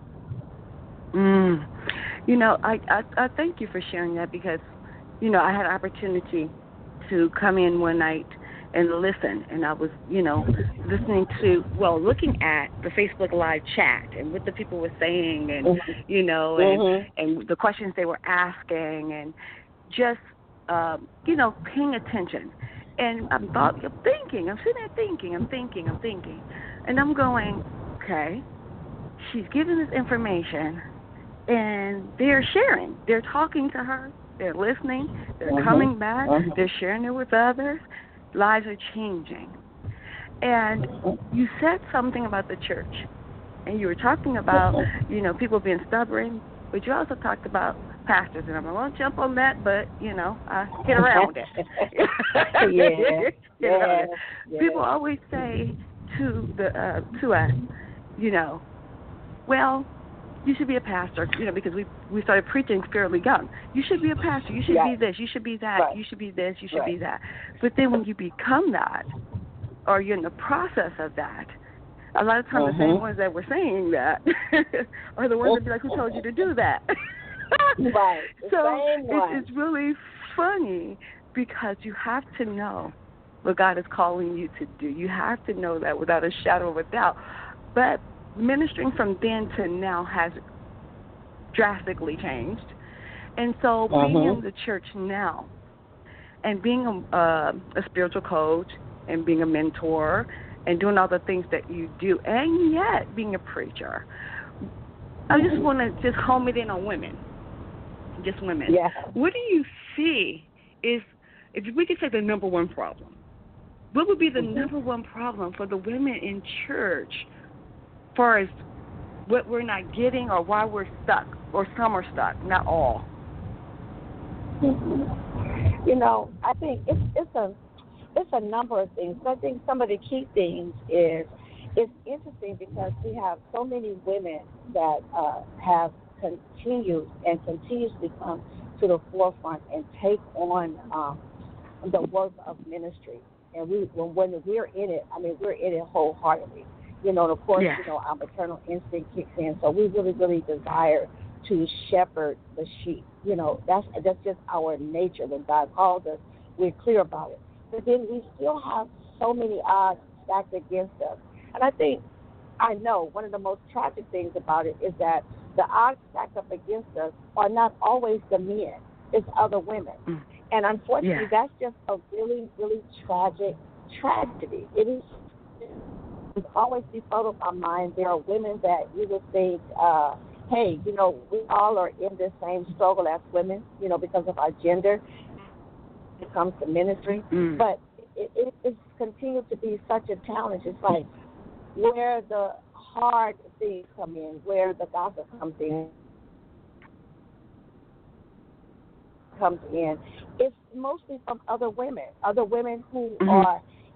Mm. You know, I, I I thank you for sharing that, because, you know, I had an opportunity to come in one night and listen, and I was, you know, listening to, well, looking at the Facebook Live chat and what the people were saying, and, mm-hmm. you know, and, mm-hmm. and the questions they were asking, and just, um, you know, paying attention. And I'm, thought, I'm thinking, I'm sitting there thinking, I'm thinking, I'm thinking, and I'm going, okay, she's giving this information, and they're sharing. They're talking to her. They're listening. They're uh-huh. coming back. Uh-huh. They're sharing it with others. Lives are changing. And you said something about the church, and you were talking about, you know, people being stubborn, but you also talked about pastors, and I'm going to jump on that, but, you know, I get around it. yeah. get yeah. around it. Yeah. People always say to the uh, to us, you know, well, you should be a pastor, you know, because we we started preaching fairly young. You should be a pastor. You should yeah. be this. You should be that. Right. You should be this. You should right. be that. But then when you become that, or you're in the process of that, a lot of times uh-huh. the same ones that were saying that are the ones that be like, who told you to do that? right. The so same it's, one. it's really funny, because you have to know what God is calling you to do. You have to know that without a shadow of a doubt. But ministering from then to now has drastically changed. And so being uh-huh. in the church now and being a, uh, a spiritual coach and being a mentor and doing all the things that you do, and yet being a preacher, I just want to just home it in on women, just women. Yeah. What do you see is, if we could say the number one problem, what would be the mm-hmm. number one problem for the women in church, as far as what we're not getting or why we're stuck, or some are stuck, not all? You know, I think it's it's a it's a number of things. But I think some of the key things is it's interesting because we have so many women that uh, have continued and continuously come to the forefront and take on um, the work of ministry. And we when, when we're in it, I mean, we're in it wholeheartedly. You know, and of course, yes. you know, our maternal instinct kicks in, so we really, really desire to shepherd the sheep. You know, that's that's just our nature. When God calls us, we're clear about it. But then we still have so many odds stacked against us. And I think, I know, one of the most tragic things about it is that the odds stacked up against us are not always the men. It's other women. Mm. And unfortunately, yeah. that's just a really, really tragic tragedy. It is. It's always befuddled my mind. There are women that you would think, uh, hey, you know, we all are in this same struggle as women, you know, because of our gender when it comes to ministry. Mm. But it, it, it's continued to be such a challenge. It's like where the hard things come in, where the gossip comes in, comes in, it's mostly from other women, other women who mm-hmm. are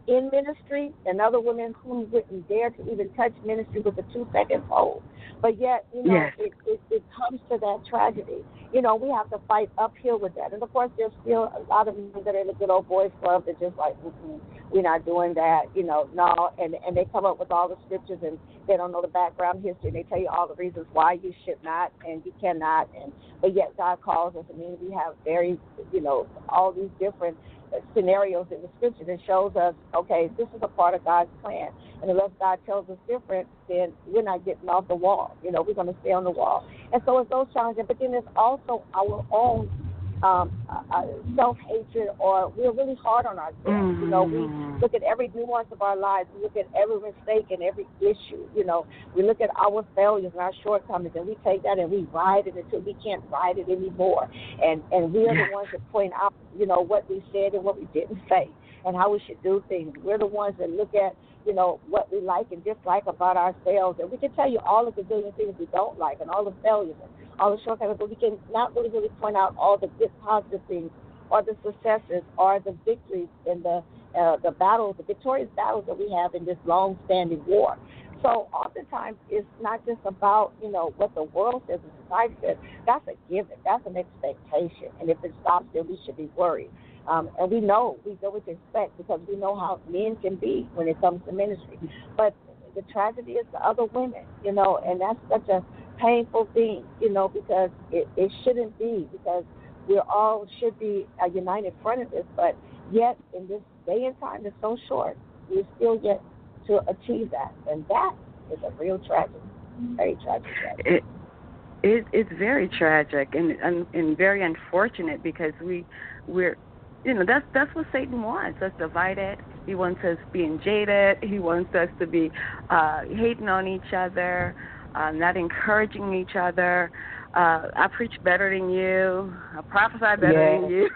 in ministry and other women who wouldn't dare to even touch ministry with a two-second pole. But yet, you know, yes. it, it, it comes to that tragedy. You know, we have to fight uphill with that. And, of course, there's still a lot of men that are in the good old boys club that just like, mm-mm, we're not doing that, you know, no. And, and they come up with all the scriptures and they don't know the background history. And they tell you all the reasons why you should not and you cannot. And But yet God calls us. I mean, we have very, you know, all these different scenarios in the scripture that shows us, okay, this is a part of God's plan. And unless God tells us different, then we're not getting off the wall. You know, we're going to stay on the wall. And so it's those challenges. But then there's also our own um, uh, self-hatred, or we're really hard on ourselves. Mm-hmm. You know, we look at every nuance of our lives. We look at every mistake and every issue. You know, we look at our failures and our shortcomings, and we take that and we ride it until we can't ride it anymore. And and we're yes. the ones that point out, you know, what we said and what we didn't say and how we should do things. We're the ones that look at, you know, what we like and dislike about ourselves. And we can tell you all of the billion things we don't like and all the failures and all the shortcomings, but we can not really, really point out all the good, positive things or the successes or the victories and the uh, the battles, the victorious battles that we have in this long-standing war. So oftentimes it's not just about, you know, what the world says and society says. That's a given. That's an expectation. And if it stops there, we should be worried. Um, and we know, we know what to expect because we know how men can be when it comes to ministry. But the tragedy is the other women, you know, and that's such a painful thing, you know, because it, it shouldn't be, because we all should be a united front of this. But yet in this day and time that's so short, we're still yet to achieve that. And that is a real tragedy, very tragic tragedy. It, it, it's very tragic and, and and very unfortunate because we, we're, you know, that's that's what Satan wants, us divided. He wants us being jaded. He wants us to be uh, hating on each other, uh, not encouraging each other. Uh, I preach better than you. I prophesy better yes. than you.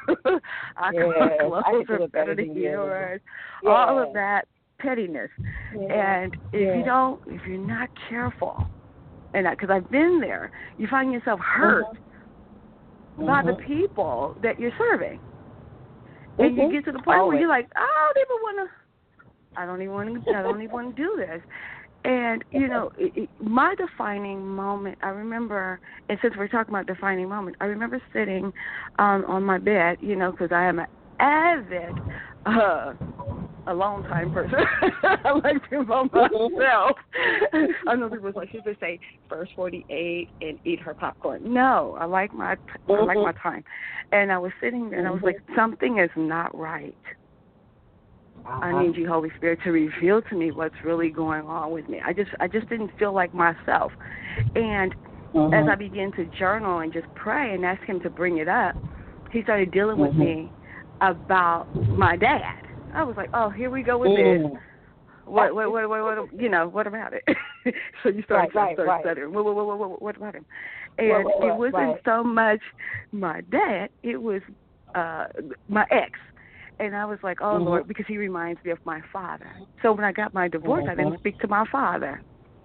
I yes. come closer better than yours. Yes. All of that pettiness. Yes. And if yes. you don't, if you're not careful, and because I've been there, you find yourself hurt mm-hmm. by mm-hmm. the people that you're serving. And mm-hmm. you get to the point Always. where you're like, I don't even want to, I don't even want to, I don't even want to do this. And, you know, it, it, my defining moment, I remember, and since we're talking about defining moment, I remember sitting um, on my bed, you know, because I am an avid, uh, a long time person. I like to be by myself. I know people like, she would say first forty-eight and eat her popcorn. No, I like my I like my time. And I was sitting there and I was like, something is not right. Uh-huh. I need you, Holy Spirit, to reveal to me what's really going on with me. I just I just didn't feel like myself. And uh-huh. as I began to journal and just pray and ask him to bring it up, he started dealing uh-huh. with me about my dad. I was like, oh, here we go with mm. this. What, what, what, what, what, you know, what about it? So you start, right, start right, stuttering. Right. What, what, what, what, what about him? And what, what, what, it wasn't right. so much my dad, it was uh, my ex. And I was like, oh, mm-hmm. Lord, because he reminds me of my father. So when I got my divorce, mm-hmm. I didn't speak to my father.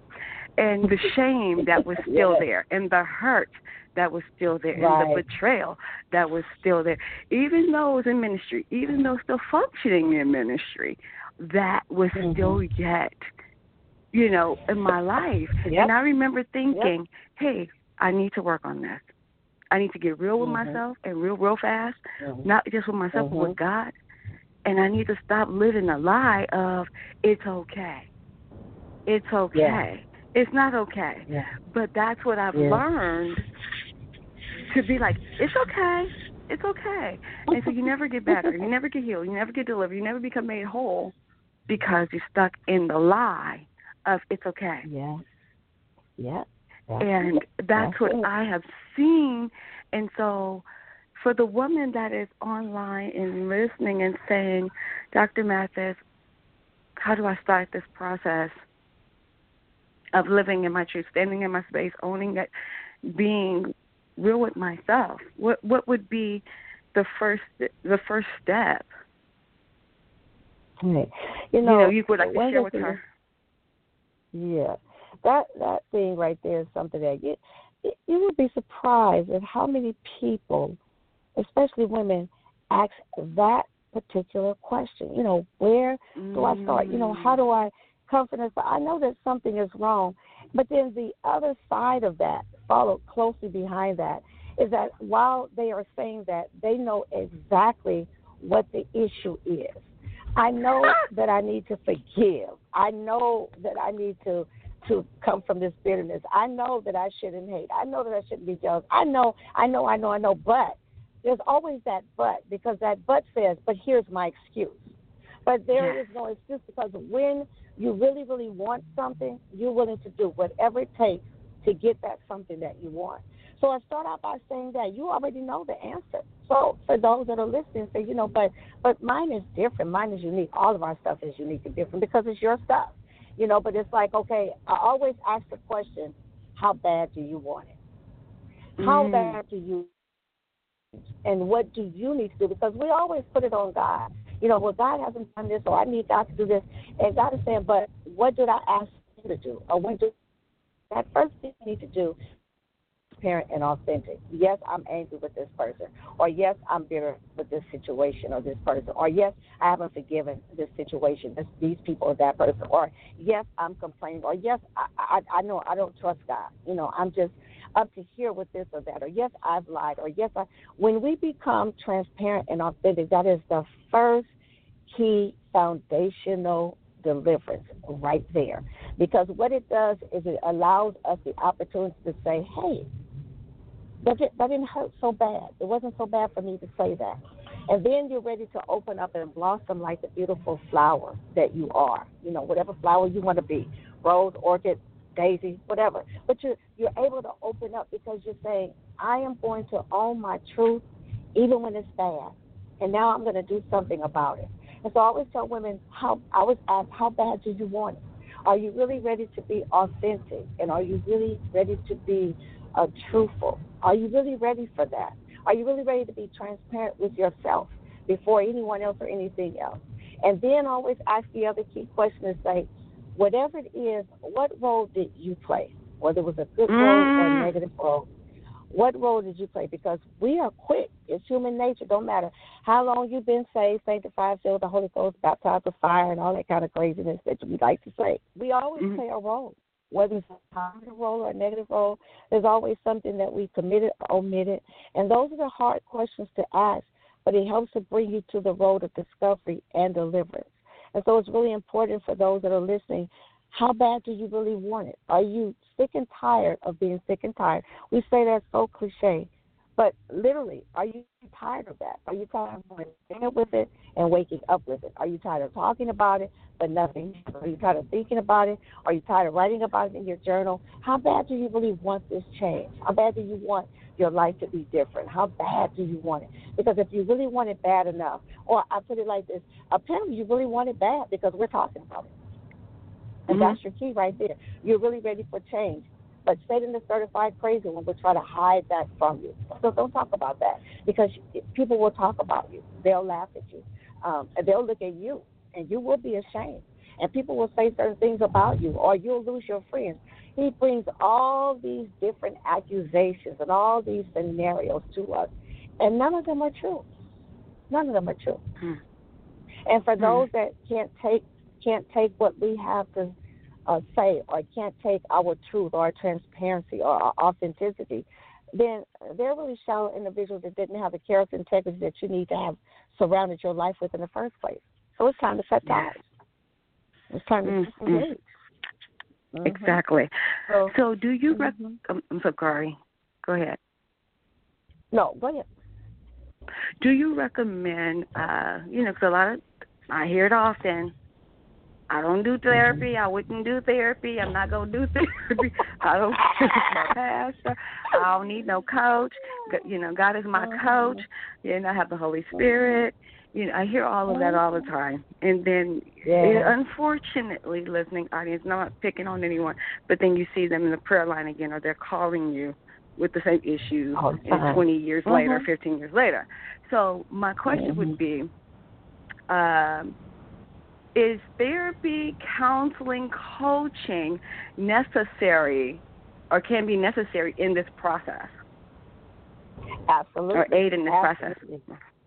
And the shame that was still yes. there, and the hurt that was still there, right. and the betrayal that was still there. Even though I was in ministry, even though still functioning in ministry, that was mm-hmm. still yet, you know, in my life. Yep. And I remember thinking, yep. hey, I need to work on this. I need to get real with mm-hmm. myself and real, real fast, mm-hmm. not just with myself, mm-hmm. but with God. And I need to stop living the lie of it's okay. It's okay. Yeah. It's not okay. Yeah. But that's what I've yeah. learned to be like, it's okay. It's okay. And so you never get better. You never get healed. You never get delivered. You never become made whole because you're stuck in the lie of it's okay. Yeah. Yeah. And that's, that's what it. I have seen. And so for the woman that is online and listening and saying, Doctor Mathis, how do I start this process of living in my truth, standing in my space, owning it, being real with myself? What what would be the first the first step? Right. You know, you know, you would like to share with her. Yeah, that that thing right there is something that you you would be surprised at how many people, especially women, ask that particular question. You know, where do I start? You know, how do I comfort us? I know that something is wrong, but then the other side of that, followed closely behind that, is that while they are saying that, they know exactly what the issue is. I know that I need to forgive. I know that I need to to come from this bitterness. I know that I shouldn't hate. I know that I shouldn't be jealous. I know, I know, I know, I know, but there's always that but, because that but says, but here's my excuse. But there yes. is no excuse, because when you really, really want something, you're willing to do whatever it takes to get that something that you want. So I start out by saying that you already know the answer. So for those that are listening, say, you know, but but mine is different. Mine is unique. All of our stuff is unique and different because it's your stuff. You know, but it's like, okay, I always ask the question, how bad do you want it? How mm. bad do you, and what do you need to do? Because we always put it on God. You know, well, God hasn't done this, or I need God to do this. And God is saying, but what did I ask you to do? Or what do that first thing you need to do? Transparent and authentic. Yes, I'm angry with this person, or yes, I'm bitter with this situation or this person, or yes, I haven't forgiven this situation, this, these people or that person, or yes, I'm complaining, or yes, I, I, I know I don't trust God. You know, I'm just up to here with this or that, or yes, I've lied, or yes, I. When we become transparent and authentic, that is the first key foundational deliverance right there, because what it does is it allows us the opportunity to say, hey, that, that didn't hurt so bad. It wasn't so bad for me to say that. And then you're ready to open up and blossom like the beautiful flower that you are, you know, whatever flower you want to be, rose, orchid, daisy, whatever. But you're, you're able to open up because you're saying, I am going to own my truth even when it's bad, and now I'm going to do something about it. And so I always tell women, how I always ask, how bad do you want it? Are you really ready to be authentic? And are you really ready to be uh, truthful? Are you really ready for that? Are you really ready to be transparent with yourself before anyone else or anything else? And then always ask the other key question and say, whatever it is, what role did you play? Whether it was a good mm. role or a negative role. What role did you play? Because we are quick. It's human nature. Don't matter how long you've been saved, sanctified, filled with the Holy Ghost, baptized with fire, and all that kind of craziness that we like to say. We always mm-hmm. play a role. Whether it's a positive role or a negative role, there's always something that we committed or omitted. And those are the hard questions to ask, but it helps to bring you to the road of discovery and deliverance. And so it's really important for those that are listening, how bad do you really want it? Are you sick and tired of being sick and tired? We say that's so cliche, but literally, are you tired of that? Are you tired of going to bed with it and waking up with it? Are you tired of talking about it but nothing? Are you tired of thinking about it? Are you tired of writing about it in your journal? How bad do you really want this change? How bad do you want your life to be different? How bad do you want it? Because if you really want it bad enough, or I put it like this, apparently you really want it bad because we're talking about it. And mm-hmm. that's your key right there. You're really ready for change. But Satan is certified crazy when we try to hide that from you. So don't talk about that, because people will talk about you. They'll laugh at you. Um, and they'll look at you, and you will be ashamed. And people will say certain things about you, or you'll lose your friends. He brings all these different accusations and all these scenarios to us, and none of them are true. None of them are true. Hmm. And for hmm. those that can't take can't take what we have to uh, say, or can't take our truth or our transparency or our authenticity, then they're really shallow individuals that didn't have the character and integrity that you need to have surrounded your life with in the first place. So it's time to cut ties. It's time to mm-hmm. disengage. Mm-hmm. Exactly. So, so do you, mm-hmm. rec- um, I'm sorry, go ahead. No, go ahead. Do you recommend, uh, you know, because a lot of, I hear it often, I don't do therapy. I wouldn't do therapy. I'm not going to do therapy. I don't trust my pastor. I don't need no coach. You know, God is my coach. You know, I have the Holy Spirit. You know, I hear all of that all the time. And then, yeah. unfortunately, listening audience, and I'm not picking on anyone, but then you see them in the prayer line again, or they're calling you with the same issue and twenty years mm-hmm. later, fifteen years later. So my question mm-hmm. would be, um, is therapy, counseling, coaching necessary or can be necessary in this process? Absolutely. Or aid in this Absolutely. process?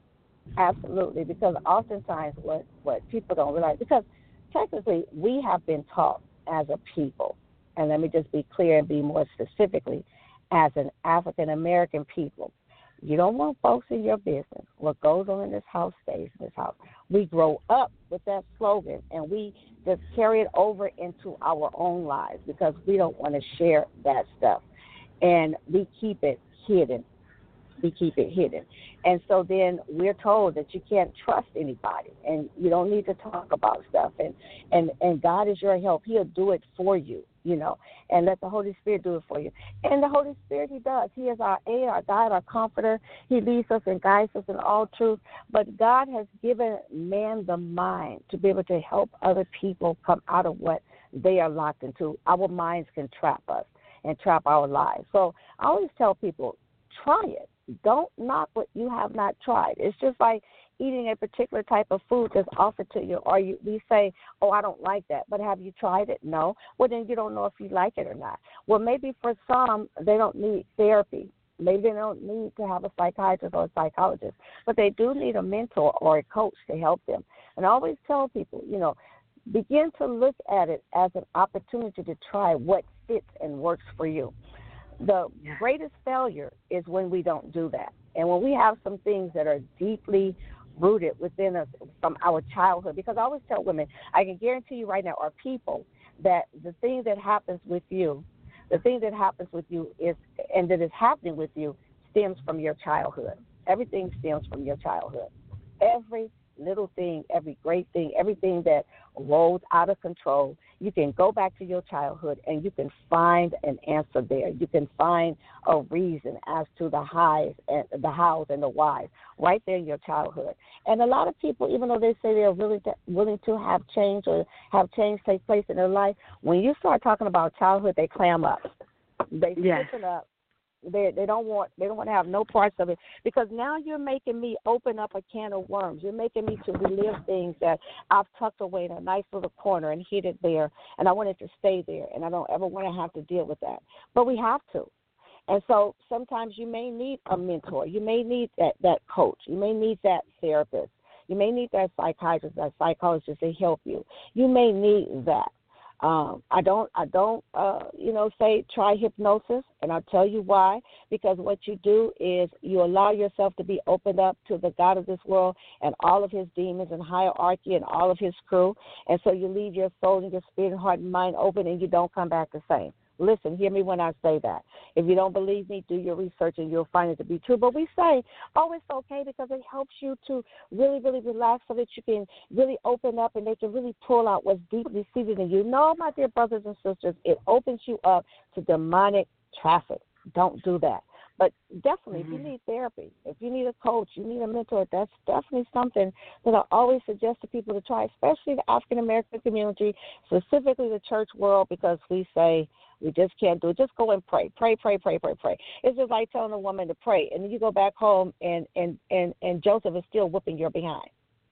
Absolutely, because oftentimes what, what people don't realize, because technically we have been taught as a people, and let me just be clear and be more specifically, as an African American people, you don't want folks in your business. What goes on in this house stays in this house. We grow up with that slogan, and we just carry it over into our own lives because we don't want to share that stuff, and we keep it hidden. We keep it hidden. And so then we're told that you can't trust anybody and you don't need to talk about stuff. And, and, and God is your help. He'll do it for you, you know, and let the Holy Spirit do it for you. And the Holy Spirit, he does. He is our aid, our guide, our comforter. He leads us and guides us in all truth. But God has given man the mind to be able to help other people come out of what they are locked into. Our minds can trap us and trap our lives. So I always tell people, try it. Don't knock what you have not tried. It's just like eating a particular type of food that's offered to you, or you, we say, oh, I don't like that, but have you tried it? No. Well, then you don't know if you like it or not. Well, maybe for some, they don't need therapy. Maybe they don't need to have a psychiatrist or a psychologist, but they do need a mentor or a coach to help them. And I always tell people, you know, begin to look at it as an opportunity to try what fits and works for you. The yeah. greatest failure is when we don't do that. And when we have some things that are deeply rooted within us from our childhood, because I always tell women, I can guarantee you right now, or people, that the thing that happens with you, the thing that happens with you is, and that is happening with you, stems from your childhood. Everything stems from your childhood. Every little thing, every great thing, everything that rolls out of control, you can go back to your childhood and you can find an answer there. You can find a reason as to the highs and the hows and the whys right there in your childhood. And a lot of people, even though they say they're willing to, willing to have change or have change take place in their life, when you start talking about childhood, they clam up. They yes. stiffen up. They they don't want they don't want to have no parts of it, because now you're making me open up a can of worms. You're making me to relive things that I've tucked away in a nice little corner and hid it there, and I want it to stay there, and I don't ever want to have to deal with that. But we have to. And so sometimes you may need a mentor. You may need that, that coach. You may need that therapist. You may need that psychiatrist, that psychologist to help you. You may need that. Um, I don't, I don't, uh, you know, say try hypnosis, and I'll tell you why. Because what you do is you allow yourself to be opened up to the God of this world and all of his demons and hierarchy and all of his crew, and so you leave your soul and your spirit and heart and mind open, and you don't come back the same. Listen, hear me when I say that. If you don't believe me, do your research and you'll find it to be true. But we say, oh, it's okay because it helps you to really, really relax so that you can really open up and they can really pull out what's deeply seated in you. No, my dear brothers and sisters, it opens you up to demonic traffic. Don't do that. But definitely, mm-hmm. if you need therapy, if you need a coach, you need a mentor, that's definitely something that I always suggest to people to try, especially the African-American community, specifically the church world, because we say we just can't do it. Just go and pray. Pray, pray, pray, pray, pray. It's just like telling a woman to pray, and then you go back home, and, and, and, and Joseph is still whooping your behind.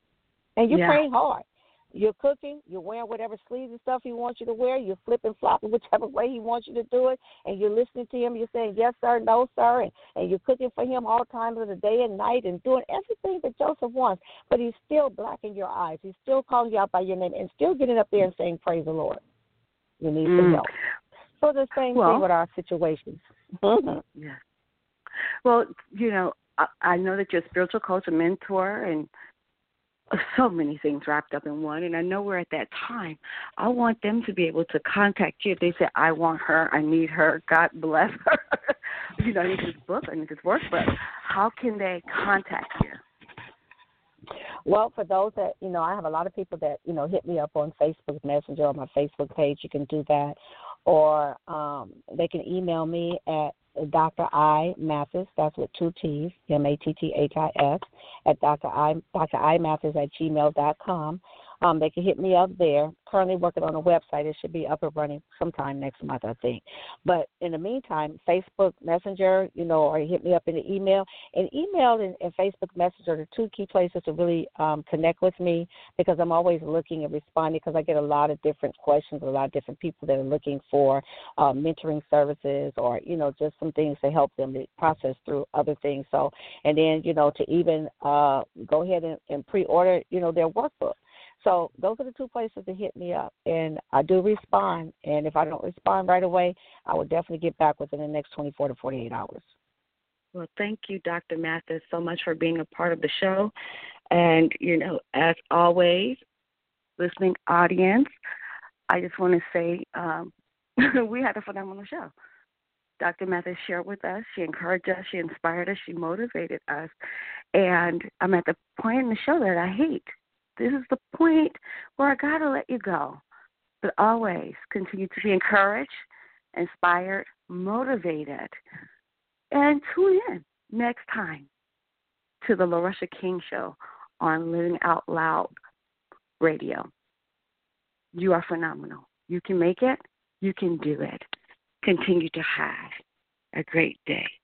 And you're yeah. praying hard. You're cooking, you're wearing whatever sleeves and stuff he wants you to wear, you're flipping, flopping whichever way he wants you to do it, and you're listening to him, you're saying, yes, sir, no, sir, and, and you're cooking for him all times of the day and night and doing everything that Joseph wants, but he's still black in your eyes. He's still calling you out by your name and still getting up there and saying, praise the Lord. You need mm. some help. So the same well, thing with our situations. yeah. Well, you know, I, I know that you're a spiritual coach, a mentor, and so many things wrapped up in one, and I know we're at that time. I want them to be able to contact you if they say, I want her, I need her, God bless her. you know, I need this book, I need this work, but how can they contact you? Well, for those that, you know, I have a lot of people that, you know, hit me up on Facebook Messenger or my Facebook page. You can do that. Or um, they can email me at Doctor I Mathis, that's with two T's, M A T T H I S, at Doctor I, Doctor I Mathis at gmail dot com. um, they can hit me up there. Currently working on a website. It should be up and running sometime next month, I think. But in the meantime, Facebook Messenger, you know, or hit me up in the email. And email and, and Facebook Messenger are the two key places to really um, connect with me, because I'm always looking and responding, because I get a lot of different questions, a lot of different people that are looking for uh, mentoring services, or, you know, just some things to help them to process through other things. So, and then, you know, to even uh, go ahead and, and pre-order, you know, their workbook. So those are the two places to hit me up, and I do respond. And if I don't respond right away, I will definitely get back within the next twenty-four to forty-eight hours. Well, thank you, Doctor Mathis, so much for being a part of the show. And, you know, as always, listening audience, I just want to say um, we had a phenomenal show. Doctor Mathis shared with us. She encouraged us. She inspired us. She motivated us. And I'm at the point in the show that I hate. This is the point where I got to let you go. But always continue to be encouraged, inspired, motivated. And tune in next time to the LaRusha King Show on Living Out Loud Radio. You are phenomenal. You can make it. You can do it. Continue to have a great day.